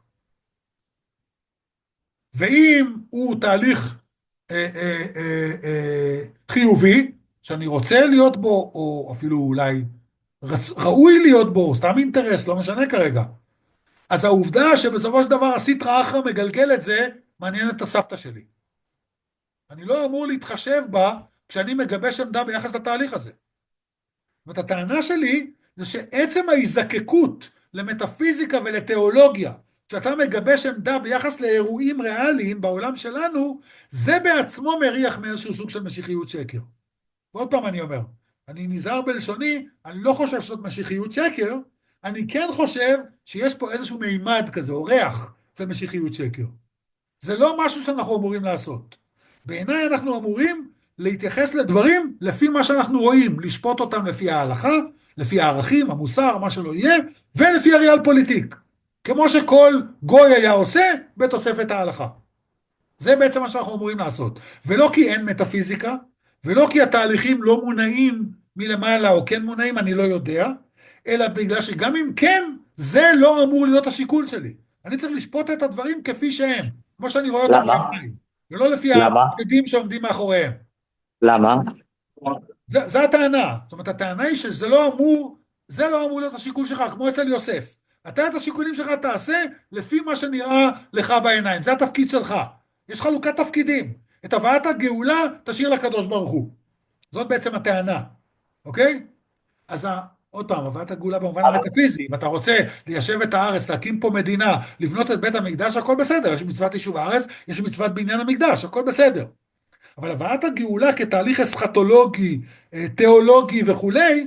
ואם הוא תהליך אה, אה, אה, אה, חיובי, שאני רוצה להיות בו, או אפילו אולי רצ... ראוי להיות בו, סתם אינטרס, לא משנה כרגע. אז העובדה שבסופו של דבר הסטרא אחרא מגלגל את זה, מעניינת את הסבתא שלי. אני לא אמור להתחשב בה כשאני מגבש עמדה ביחס לתהליך הזה. זאת אומרת, הטענה שלי זה שעצם ההיזקקות למטאפיזיקה ולתיאולוגיה, כשאתה מגבש עמדה ביחס לאירועים ריאליים בעולם שלנו, זה בעצמו מריח מאיזשהו סוג של משיחיות שקר. ועוד פעם אני אומר, אני נזהר בלשוני, אני לא חושב שזאת משיחיות שקר, אני כן חושב שיש פה איזשהו מימד כזה, או ריח של משיחיות שקר. זה לא משהו שאנחנו אמורים לעשות. בעיניי אנחנו אמורים להתייחס לדברים לפי מה שאנחנו רואים, לשפוט אותם לפי ההלכה, לפי הערכים, המוסר, מה שלא יהיה, ולפי הריאל פוליטיק. כמו שכל גוי היה עושה בתוספת ההלכה. זה בעצם מה שאנחנו אמורים לעשות. ולא כי אין מטאפיזיקה, ולא כי התהליכים לא מונעים מלמעלה או כן מונעים, אני לא יודע, אלא בגלל שגם אם כן, זה לא אמור להיות השיקול שלי. אני צריך לשפוט את הדברים כפי שהם, כמו שאני רואה אותם למה? בעיניים, ולא לפי למה? העדים שעומדים מאחוריהם. למה? זה, זה הטענה. זאת אומרת, הטענה היא שזה לא אמור, זה לא אמור להיות השיקול שלך, כמו אצל יוסף. אתה את השיקולים שלך תעשה לפי מה שנראה לך בעיניים. זה התפקיד שלך. יש חלוקת תפקידים. את הבאת הגאולה תשאיר לקדוש ברוך הוא. זאת בעצם הטענה. אוקיי? אז ה... עוד פעם, הבאת הגאולה במובן המטאפיזי. אם אתה רוצה ליישב את הארץ, להקים פה מדינה, לבנות את בית המקדש, הכל בסדר. יש מצוות יישוב הארץ, יש מצוות בניין המקדש, הכל בסדר. אבל הבאת הגאולה כתהליך אסכטולוגי, תיאולוגי וכולי,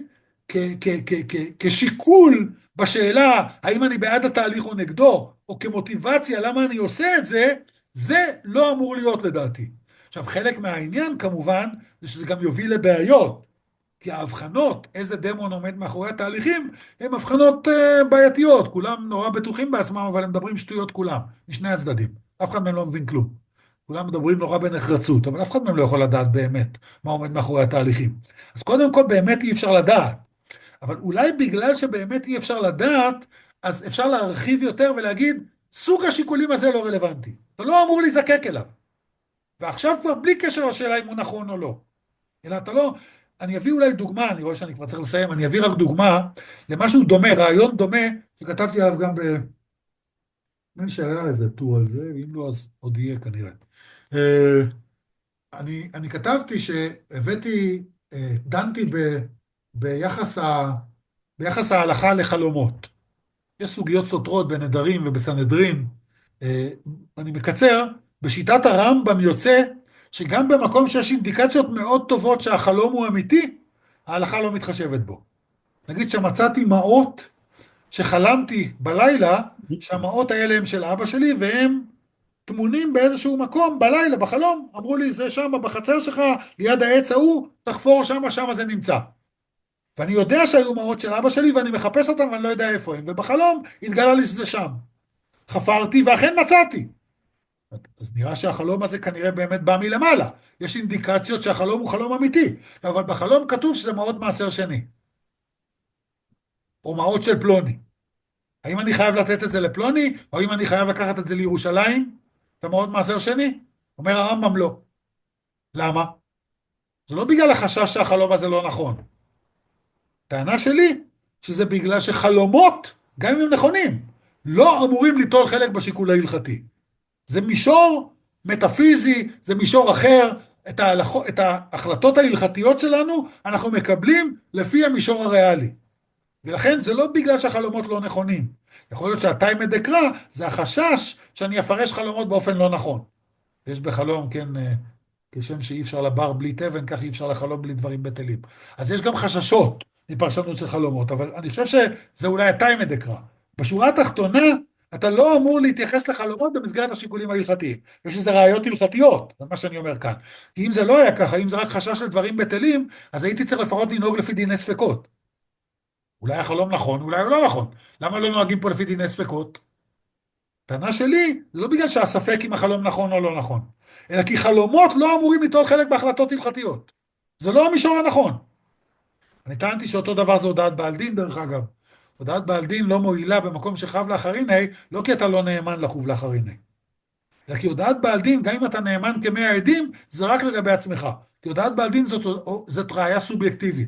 כשיקול בשאלה האם אני בעד התהליך או נגדו, או כמוטיבציה למה אני עושה את זה, זה לא אמור להיות לדעתי. עכשיו, חלק מהעניין כמובן, זה שזה גם יוביל לבעיות, כי ההבחנות, איזה דמון עומד מאחורי התהליכים, הן הבחנות uh, בעייתיות, כולם נורא בטוחים בעצמם, אבל הם מדברים שטויות כולם, משני הצדדים, אף אחד מהם לא מבין כלום. כולם מדברים נורא בנחרצות, אבל אף אחד מהם לא יכול לדעת באמת מה עומד מאחורי התהליכים. אז קודם כל באמת אי אפשר לדעת, אבל אולי בגלל שבאמת אי אפשר לדעת, אז אפשר להרחיב יותר ולהגיד, סוג השיקולים הזה לא רלוונטי. אתה לא אמור להיזקק אליו. ועכשיו כבר בלי קשר לשאלה אם הוא נכון או לא. אלא אתה לא, אני אביא אולי דוגמה, אני רואה שאני כבר צריך לסיים, אני אביא רק דוגמה למשהו דומה, רעיון דומה, שכתבתי עליו גם ב... מי שהיה איזה טור על זה, ואם לא אז עוד יהיה כנראה. אני, אני כתבתי שהבאתי, דנתי ב, ביחס, ה, ביחס ההלכה לחלומות. יש סוגיות סותרות בנדרים ובסנהדרין. אני מקצר, בשיטת הרמב"ם יוצא שגם במקום שיש אינדיקציות מאוד טובות שהחלום הוא אמיתי, ההלכה לא מתחשבת בו. נגיד שמצאתי מעות שחלמתי בלילה, שהמעות האלה הם של אבא שלי, והם תמונים באיזשהו מקום בלילה, בחלום, אמרו לי, זה שם בחצר שלך, ליד העץ ההוא, תחפור שם, שם זה נמצא. ואני יודע שהיו מעות של אבא שלי, ואני מחפש אותם, ואני לא יודע איפה הם, ובחלום התגלה לי שזה שם. חפרתי, ואכן מצאתי. אז נראה שהחלום הזה כנראה באמת בא מלמעלה. יש אינדיקציות שהחלום הוא חלום אמיתי, אבל בחלום כתוב שזה מעות מעשר שני. או מעות של פלוני. האם אני חייב לתת את זה לפלוני, או האם אני חייב לקחת את זה לירושלים? אתה מאוד מעשר שני? אומר הרמב"ם לא. למה? זה לא בגלל החשש שהחלום הזה לא נכון. טענה שלי, שזה בגלל שחלומות, גם אם הם נכונים, לא אמורים ליטול חלק בשיקול ההלכתי. זה מישור מטאפיזי, זה מישור אחר, את, ההלכ... את ההחלטות ההלכתיות שלנו אנחנו מקבלים לפי המישור הריאלי. ולכן זה לא בגלל שהחלומות לא נכונים. יכול להיות שהטיימא דקרא זה החשש שאני אפרש חלומות באופן לא נכון. יש בחלום, כן, כשם שאי אפשר לבר בלי תבן, כך אי אפשר לחלום בלי דברים בטלים. אז יש גם חששות מפרשנות של חלומות, אבל אני חושב שזה אולי הטיימא דקרא. בשורה התחתונה, אתה לא אמור להתייחס לחלומות במסגרת השיקולים ההלכתיים. יש איזה ראיות הלכתיות, זה מה שאני אומר כאן. כי אם זה לא היה ככה, אם זה רק חשש של דברים בטלים, אז הייתי צריך לפחות לנהוג לפי דיני ספקות. אולי החלום נכון, אולי הוא לא נכון. למה לא נוהגים פה לפי דיני ספקות? טענה שלי, זה לא בגלל שהספק אם החלום נכון או לא נכון, אלא כי חלומות לא אמורים ליטול חלק בהחלטות הלכתיות. זה לא המישור הנכון. אני טענתי שאותו דבר זה הודעת בעל דין, דרך אגב. הודעת בעל דין לא מועילה במקום שחב לאחריני, לא כי אתה לא נאמן לחוב לאחריני. אלא כי הודעת בעל דין, גם אם אתה נאמן כמאה עדים, זה רק לגבי עצמך. כי הודעת בעל דין זאת, זאת ראיה סובייקטיבית.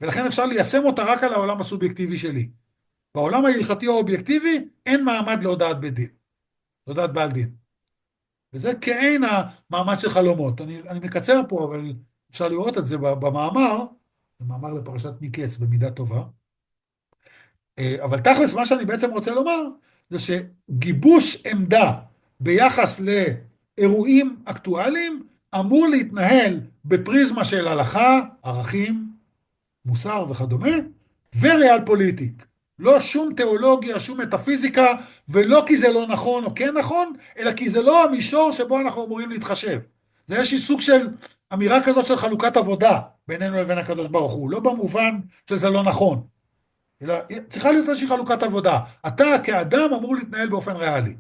ולכן אפשר ליישם אותה רק על העולם הסובייקטיבי שלי. בעולם ההלכתי או האובייקטיבי אין מעמד להודעת בית דין, להודעת בעל דין. וזה כאין המעמד של חלומות. אני, אני מקצר פה, אבל אפשר לראות את זה במאמר, במאמר לפרשת מקץ במידה טובה. אבל תכלס, מה שאני בעצם רוצה לומר, זה שגיבוש עמדה ביחס לאירועים אקטואליים, אמור להתנהל בפריזמה של הלכה, ערכים, מוסר וכדומה, וריאל פוליטיק. לא שום תיאולוגיה, שום מטאפיזיקה, ולא כי זה לא נכון או כן נכון, אלא כי זה לא המישור שבו אנחנו אמורים להתחשב. זה איזושהי סוג של אמירה כזאת של חלוקת עבודה בינינו לבין הקדוש ברוך הוא, לא במובן שזה לא נכון. אלא צריכה להיות איזושהי חלוקת עבודה. אתה כאדם אמור להתנהל באופן ריאלי.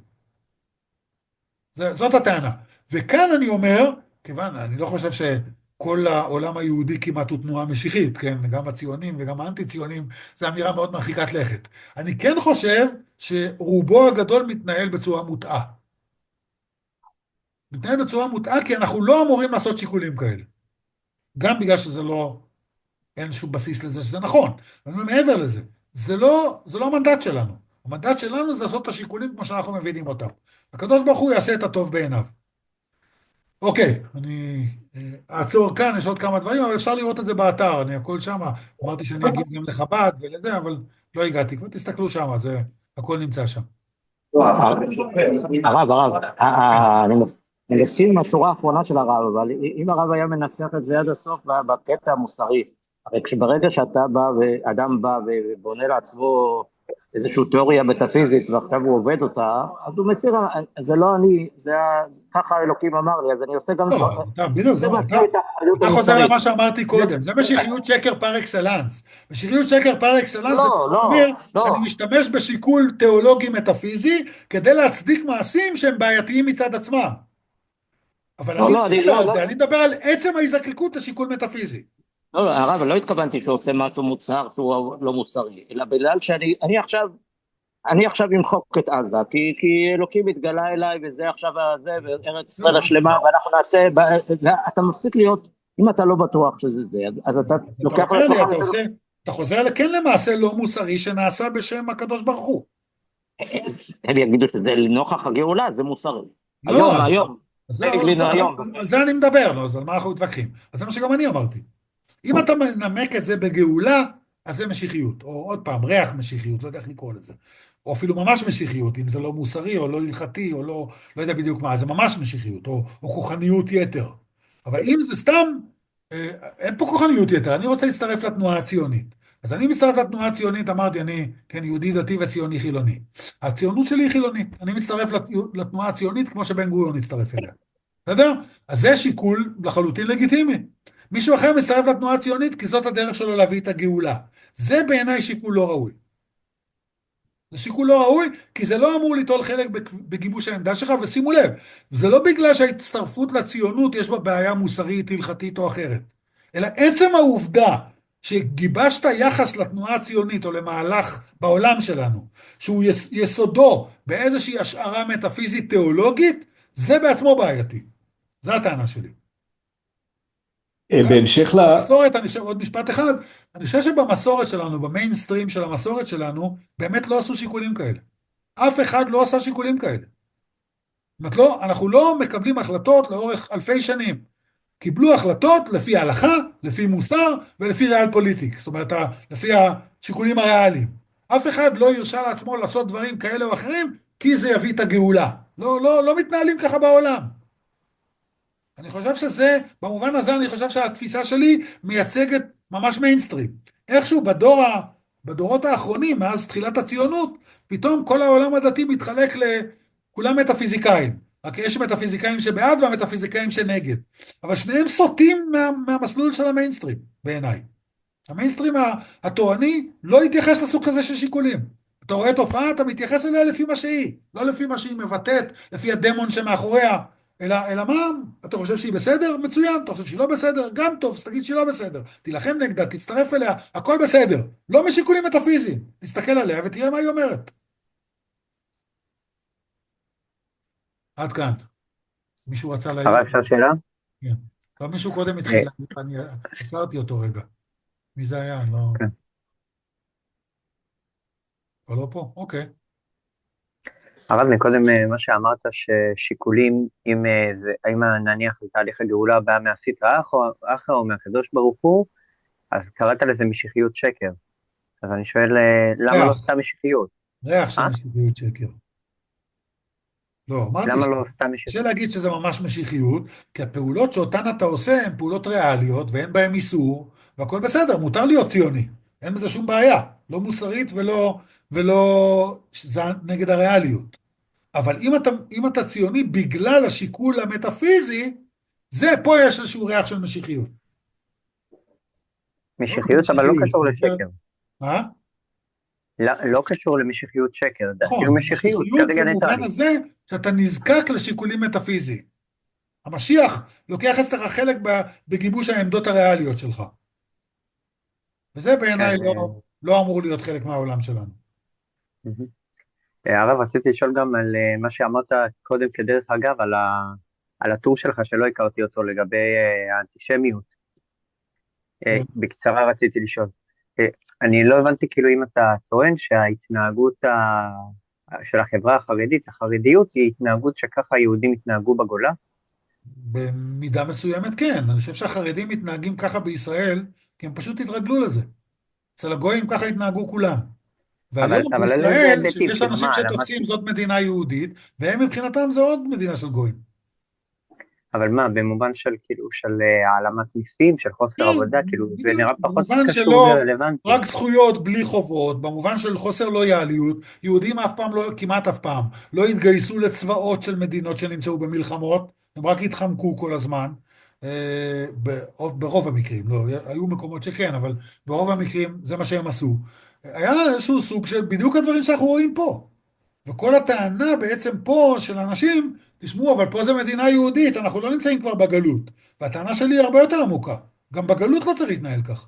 זאת הטענה. וכאן אני אומר, כיוון, אני לא חושב שכל העולם היהודי כמעט הוא תנועה משיחית, כן? גם הציונים וגם האנטי-ציונים, זו אמירה מאוד מרחיקת לכת. אני כן חושב שרובו הגדול מתנהל בצורה מוטעה. מתנהל בצורה מוטעה כי אנחנו לא אמורים לעשות שיקולים כאלה. גם בגלל שזה לא, אין שום בסיס לזה שזה נכון. אבל מעבר לזה, זה לא, זה לא המנדט שלנו. המנדט שלנו זה לעשות את השיקולים כמו שאנחנו מבינים אותם. הקדוש ברוך הוא יעשה את הטוב בעיניו. אוקיי, אני אעצור כאן, יש עוד כמה דברים, אבל אפשר לראות את זה באתר, אני הכל שם, אמרתי שאני אגיד גם לחב"ד ולזה, אבל לא הגעתי, כבר תסתכלו שם, זה, הכל נמצא שם. הרב, הרב, אני מסכים עם השורה האחרונה של הרב, אבל אם הרב היה מנסח את זה עד הסוף בקטע המוסרי, הרי כשברגע שאתה בא, ואדם בא ובונה לעצמו איזושהי תיאוריה מטאפיזית, ועכשיו הוא עובד אותה, אז הוא מסיר, זה לא אני, זה ככה אלוקים אמר לי, אז אני עושה גם... לא, בדיוק, אתה חוזר למה שאמרתי קודם, זה משיחיות שקר פר אקסלנס. משיחיות שקר פר אקסלנס, זה אומר, אני משתמש בשיקול תיאולוגי מטאפיזי, כדי להצדיק מעשים שהם בעייתיים מצד עצמם. אבל אני מדבר על עצם ההזדקקות לשיקול מטאפיזי. לא, לא, הרב, לא התכוונתי שהוא עושה משהו מוצהר שהוא לא מוצהרי, אלא בגלל שאני, אני עכשיו, אני עכשיו אמחוק את עזה, כי, כי אלוקים התגלה אליי, וזה עכשיו הזה, וארץ ישראל השלמה, ואנחנו נעשה, אתה מפסיק להיות, אם אתה לא בטוח שזה זה, אז, אז אתה לוקח... אתה, לי, אתה, עושה, אתה חוזר לכן למעשה לא מוסרי, שנעשה בשם הקדוש ברוך הוא. הם יגידו שזה לנוכח הגאולה, זה מוסרי. לא, היום, אז, היום. אז זה, זה, היום. על זה אני מדבר, לא, אז על מה אנחנו מתווכחים. אז זה מה שגם אני אמרתי. אם אתה מנמק את זה בגאולה, אז זה משיחיות, או עוד פעם, ריח משיחיות, לא יודע איך לקרוא לזה, או אפילו ממש משיחיות, אם זה לא מוסרי, או לא הלכתי, או לא, לא יודע בדיוק מה, זה ממש משיחיות, או, או כוחניות יתר. אבל אם זה סתם, אה, אין פה כוחניות יתר, אני רוצה להצטרף לתנועה הציונית. אז אני מצטרף לתנועה הציונית, אמרתי, אני, כן, יהודי דתי וציוני חילוני. הציונות שלי היא חילונית, אני מצטרף לתנועה הציונית, כמו שבן גוריון מצטרף אליה. בסדר? אז זה שיקול לחלוטין לגיטימי. מישהו אחר מצטרף לתנועה הציונית, כי זאת הדרך שלו להביא את הגאולה. זה בעיניי שיקול לא ראוי. זה שיקול לא ראוי, כי זה לא אמור ליטול חלק בגיבוש העמדה שלך, ושימו לב, זה לא בגלל שההצטרפות לציונות יש בה בעיה מוסרית, הלכתית או אחרת, אלא עצם העובדה שגיבשת יחס לתנועה הציונית או למהלך בעולם שלנו, שהוא יסודו באיזושהי השערה מטאפיזית תיאולוגית, זה בעצמו בעייתי. זו הטענה שלי. בהמשך ל... במסורת, אני חושב, עוד משפט אחד, אני חושב שבמסורת שלנו, במיינסטרים של המסורת שלנו, באמת לא עשו שיקולים כאלה. אף אחד לא עשה שיקולים כאלה. זאת אומרת, לא, אנחנו לא מקבלים החלטות לאורך אלפי שנים. קיבלו החלטות לפי ההלכה, לפי מוסר ולפי ריאל פוליטיק. זאת אומרת, לפי השיקולים הריאליים. אף אחד לא הרשה לעצמו לעשות דברים כאלה או אחרים, כי זה יביא את הגאולה. לא, לא, לא מתנהלים ככה בעולם. אני חושב שזה, במובן הזה אני חושב שהתפיסה שלי מייצגת ממש מיינסטרים. איכשהו בדור, בדורות האחרונים, מאז תחילת הציונות, פתאום כל העולם הדתי מתחלק לכולם מטאפיזיקאים. רק יש מטאפיזיקאים שבעד והמטאפיזיקאים שנגד. אבל שניהם סוטים מה, מהמסלול של המיינסטרים, בעיניי. המיינסטרים התורני לא יתייחס לסוג כזה של שיקולים. אתה רואה תופעה, אתה מתייחס אליה לפי מה שהיא, לא לפי מה שהיא מבטאת, לפי הדמון שמאחוריה. אלא, אלא מה? אתה חושב שהיא בסדר? מצוין. אתה חושב שהיא לא בסדר? גם טוב, אז תגיד שהיא לא בסדר. תילחם נגדה, תצטרף אליה, הכל בסדר. לא משיקולים מטאפיזיים. תסתכל עליה ותראה מה היא אומרת. עד כאן. מישהו רצה להגיד? הרב, אפשר שאלה? כן. לא, מישהו קודם התחיל, אני הכרתי אותו רגע. מי זה היה? אני לא... כן. כבר לא פה? אוקיי. הרב, מקודם אה, מה שאמרת, ששיקולים, אם אה, זה, האם נניח תהליך הגאולה בא מהסטרא אחרא אחרא או מהקדוש ברוך הוא, אז קראת לזה משיחיות שקר. אז אני שואל, אה, למה לא ריח, סתם משיחיות? ריח של אה? משיחיות שקר. לא, אמרתי למה לא סתם שקשה משיחיות? להגיד שזה ממש משיחיות, כי הפעולות שאותן אתה עושה הן פעולות ריאליות ואין בהן איסור, והכל בסדר, מותר להיות ציוני. אין בזה שום בעיה. לא מוסרית ולא, ולא, שזה נגד הריאליות. אבל אם אתה, אם אתה ציוני בגלל השיקול המטאפיזי, זה, פה יש איזשהו ריח של משיחיות. לא משיחיות, אבל לא משיחיות, קשור יותר... לשקר. מה? לא, לא קשור למשיחיות שקר, זה אפילו נכון, משיחיות, משיחיות כרגע במובן ניטרלי. הזה שאתה נזקק לשיקולים מטאפיזיים. המשיח לוקח אצלך חלק בגיבוש העמדות הריאליות שלך. וזה בעיניי כן. לא, לא אמור להיות חלק מהעולם שלנו. אה, אה, הרב, רציתי לשאול גם על אה, מה שאמרת קודם כדרך אגב, על, ה, על הטור שלך שלא הכרתי אותו לגבי אה, האנטישמיות. אה, כן. בקצרה רציתי לשאול. אה, אני לא הבנתי כאילו אם אתה טוען שההתנהגות ה... של החברה החרדית, החרדיות היא התנהגות שככה היהודים התנהגו בגולה? במידה מסוימת כן. אני חושב שהחרדים מתנהגים ככה בישראל, כי הם פשוט התרגלו לזה. אצל הגויים ככה התנהגו כולם. אבל, והיום אבל על איזה בישראל, היבטים? שיש כאילו אנשים מה, שתופסים למדתי, זאת מדינה יהודית, והם מבחינתם זה עוד מדינה של גויים. אבל מה, במובן של כאילו של אה, העלמת מיסים, של חוסר כן, עבודה, כאילו זה בדיוק, נראה פחות במובן קשור שלא, ורלוונטי. רק זכויות בלי חובות, במובן של חוסר לויאליות, יהודים אף פעם לא, כמעט אף פעם, לא התגייסו לצבאות של מדינות שנמצאו במלחמות, הם רק התחמקו כל הזמן, אה, ברוב, ברוב המקרים, לא, היו מקומות שכן, אבל ברוב המקרים זה מה שהם עשו. היה איזשהו סוג של בדיוק הדברים שאנחנו רואים פה. וכל הטענה בעצם פה של אנשים, תשמעו, אבל פה זה מדינה יהודית, אנחנו לא נמצאים כבר בגלות. והטענה שלי היא הרבה יותר עמוקה. גם בגלות לא צריך להתנהל כך.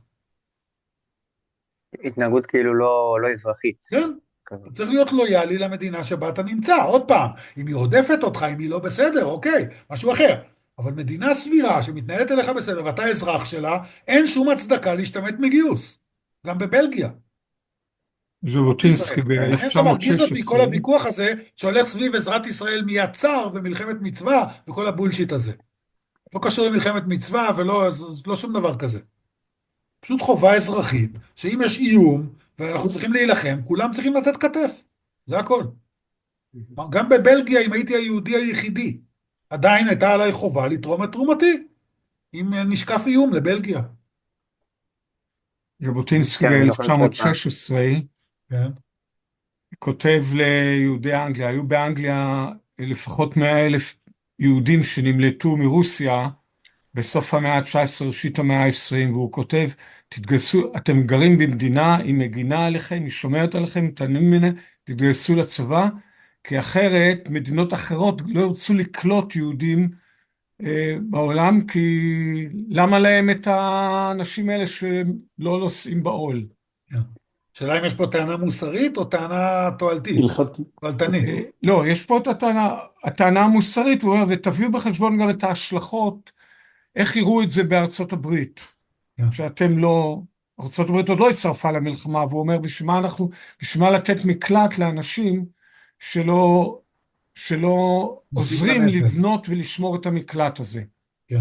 התנהגות כאילו לא, לא אזרחית. כן? כזאת. אתה צריך להיות לויאלי למדינה שבה אתה נמצא. עוד פעם, אם היא רודפת אותך, אם היא לא בסדר, אוקיי, משהו אחר. אבל מדינה סבירה שמתנהלת אליך בסדר ואתה אזרח שלה, אין שום הצדקה להשתמט מגיוס. גם בבלגיה. ז'בוטינסקי ישראל. לכן זה מרגיז אותי כל ב-אלף תשע מאות שש עשרה, הוויכוח הזה שהולך סביב עזרת ישראל מיד צר ומלחמת מצווה וכל הבולשיט הזה. לא קשור למלחמת מצווה ולא אז לא שום דבר כזה. פשוט חובה אזרחית, שאם יש איום ואנחנו צריכים להילחם, כולם צריכים לתת כתף. זה הכל. גם בבלגיה, אם הייתי היהודי היחידי, עדיין הייתה עליי חובה לתרום את תרומתי, אם נשקף איום לבלגיה. ז'בוטינסקי כן, אני זוכר שאתה... ב-אלף תשע מאות שש עשרה כן? כותב ליהודי אנגליה, היו באנגליה לפחות מאה אלף יהודים שנמלטו מרוסיה בסוף המאה ה-תשע עשרה, ראשית המאה ה-עשרים, והוא כותב, תתגייסו, אתם גרים במדינה, היא מגינה עליכם, היא שומרת עליכם, תענו ממנה, תתגייסו לצבא, כי אחרת מדינות אחרות לא ירצו לקלוט יהודים אה, בעולם, כי למה להם את האנשים האלה שלא נושאים בעול? כן. שאלה אם יש פה טענה מוסרית או טענה תועלתית, הלכתי. תועלתנית. אה, לא, יש פה את הטענה, הטענה המוסרית, הוא אומר, ותביאו בחשבון גם את ההשלכות, איך יראו את זה בארצות הברית, כן. שאתם לא, ארצות הברית עוד לא הצטרפה למלחמה, והוא אומר, בשביל מה אנחנו, בשביל מה לתת מקלט לאנשים שלא, שלא נושאים עוזרים בנטל. לבנות ולשמור את המקלט הזה. כן.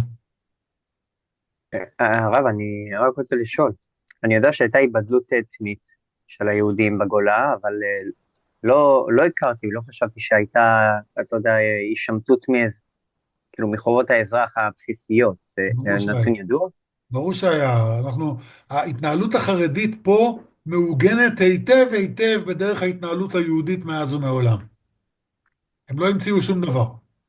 אה, הרב, אני רק רוצה לשאול. אני יודע שהייתה היבדלות אתנית של היהודים בגולה, אבל אה, לא, לא הכרתי, לא חשבתי שהייתה, אתה יודע, הישמטות מאיז, כאילו מחובות האזרח הבסיסיות. זה ברור זה שהיה. נתון ידוע? ברור שהיה. אנחנו, ההתנהלות החרדית פה מעוגנת היטב היטב בדרך ההתנהלות היהודית מאז ומעולם. הם לא המציאו שום דבר.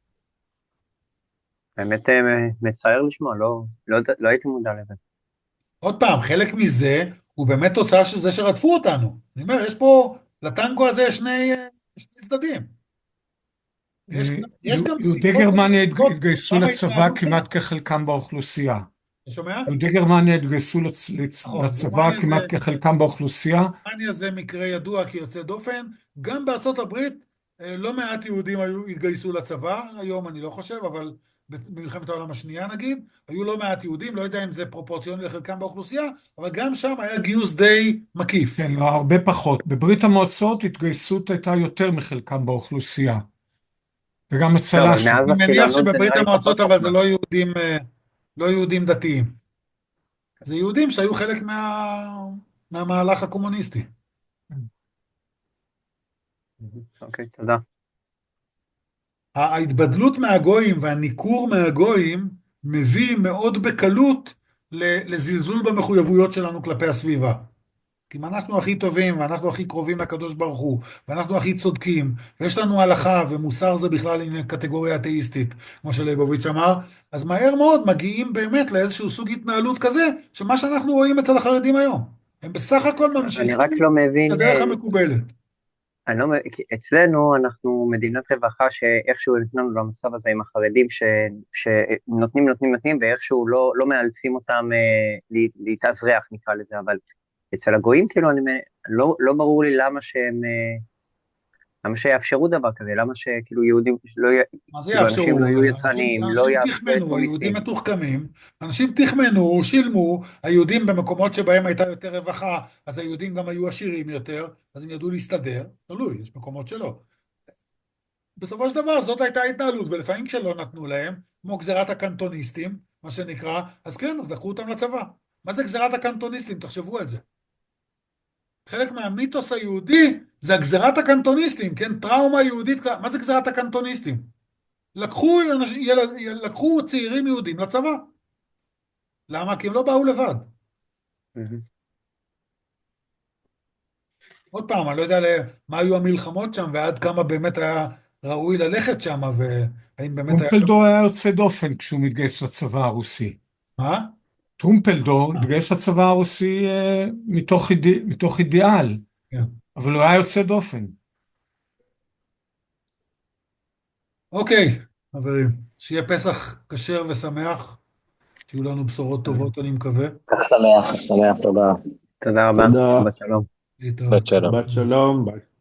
באמת אה, מצער לשמוע, לא, לא, לא הייתי מודע לזה. עוד פעם, חלק מזה הוא באמת תוצאה של זה שרדפו אותנו. אני אומר, יש פה, לטנגו הזה יש שני, אה, שני צדדים. יש, אה, יש גם יהודי סיבות גרמניה וסיבות התגייסו למה לצבא ההתנהלות כמעט הזאת. כחלקם באוכלוסייה. אתה שומע? יהודי גרמניה התגייסו לצ- לצ- נכון, לצבא גרמניה זה, כמעט כחלקם באוכלוסייה. גרמניה זה מקרה ידוע כיוצא דופן. גם בארצות הברית אה, לא מעט יהודים היו, התגייסו לצבא, היום אני לא חושב, אבל במלחמת העולם השנייה נגיד, היו לא מעט יהודים, לא יודע אם זה פרופורציוני לחלקם באוכלוסייה, אבל גם שם היה גיוס די מקיף. כן, לא, הרבה פחות. בברית המועצות התגייסות הייתה יותר מחלקם באוכלוסייה. וגם לא, הצלה אבל ש... מאז אני מניח החילונות זה שבברית נראה לי המועצות, פחות אבל זה חוכמה. לא יהודים, אה, לא יהודים דתיים. זה יהודים שהיו חלק מה... מהמהלך הקומוניסטי. אוקיי, תודה. ההתבדלות מהגויים והניכור מהגויים מביא מאוד בקלות ל- לזלזול במחויבויות שלנו כלפי הסביבה. כי אם אנחנו הכי טובים ואנחנו הכי קרובים לקדוש ברוך הוא ואנחנו הכי צודקים ויש לנו הלכה ומוסר זה בכלל הנה קטגוריה אתאיסטית כמו שליבוביץ' אמר, אז מהר מאוד מגיעים באמת לאיזשהו סוג התנהלות כזה שמה שאנחנו רואים אצל החרדים היום הם בסך הכל אני ממשיכים רק לא את מבין, הדרך אה, המקובלת. אני לא, מ- כי אצלנו אנחנו מדינת רווחה שאיכשהו נתנו למצב הזה עם החרדים ש, שנותנים נותנים נותנים ואיכשהו לא, לא מאלצים אותם אה, לה- להתאזרח נקרא לזה, אבל אצל הגויים כאילו אני, מ- לא, לא ברור לי למה שהם, אה, למה שיאפשרו דבר כזה, למה שכאילו יהודים, לא, י- מה זה כאילו אנשים לא יאפשרו? יהיו אנשים, יצרניים, לא אנשים יעשו תחמנו, היהודים מיסים. מתוחכמים, אנשים תחמנו, שילמו, היהודים במקומות שבהם הייתה יותר רווחה, אז היהודים גם היו עשירים יותר, אז הם ידעו להסתדר, תלוי, יש מקומות שלא. בסופו של דבר זאת הייתה ההתנהלות, ולפעמים כשלא נתנו להם, כמו גזירת הקנטוניסטים, מה שנקרא, אז כן, אז לקחו אותם לצבא. מה זה גזירת הקנטוניסטים? תחשבו על זה. חלק מהמיתוס היהודי זה הגזירת הקנטוניסטים, כן? טראומה יהודית, מה זה גזירת הקנטוניסטים? לקחו, ילד, לקחו צעירים יהודים לצבא. למה? כי הם לא באו לבד. מהמם. עוד פעם, אני לא יודע מה היו המלחמות שם, ועד כמה באמת היה ראוי ללכת שם, והאם באמת היה שם... טרומפלדור היה יוצא דופן כשהוא מתגייס לצבא הרוסי. מה? טרומפלדור התגייס לצבא הרוסי אה, מתוך, אידי, מתוך אידיאל, כן. אבל הוא היה יוצא דופן. אוקיי, חברים, שיהיה פסח כשר ושמח, שיהיו לנו בשורות טובות, אני מקווה. כך שמח, שמח, תודה. תודה רבה, תודה. שבת שלום. להתראות. שלום. שבת שלום, ביי.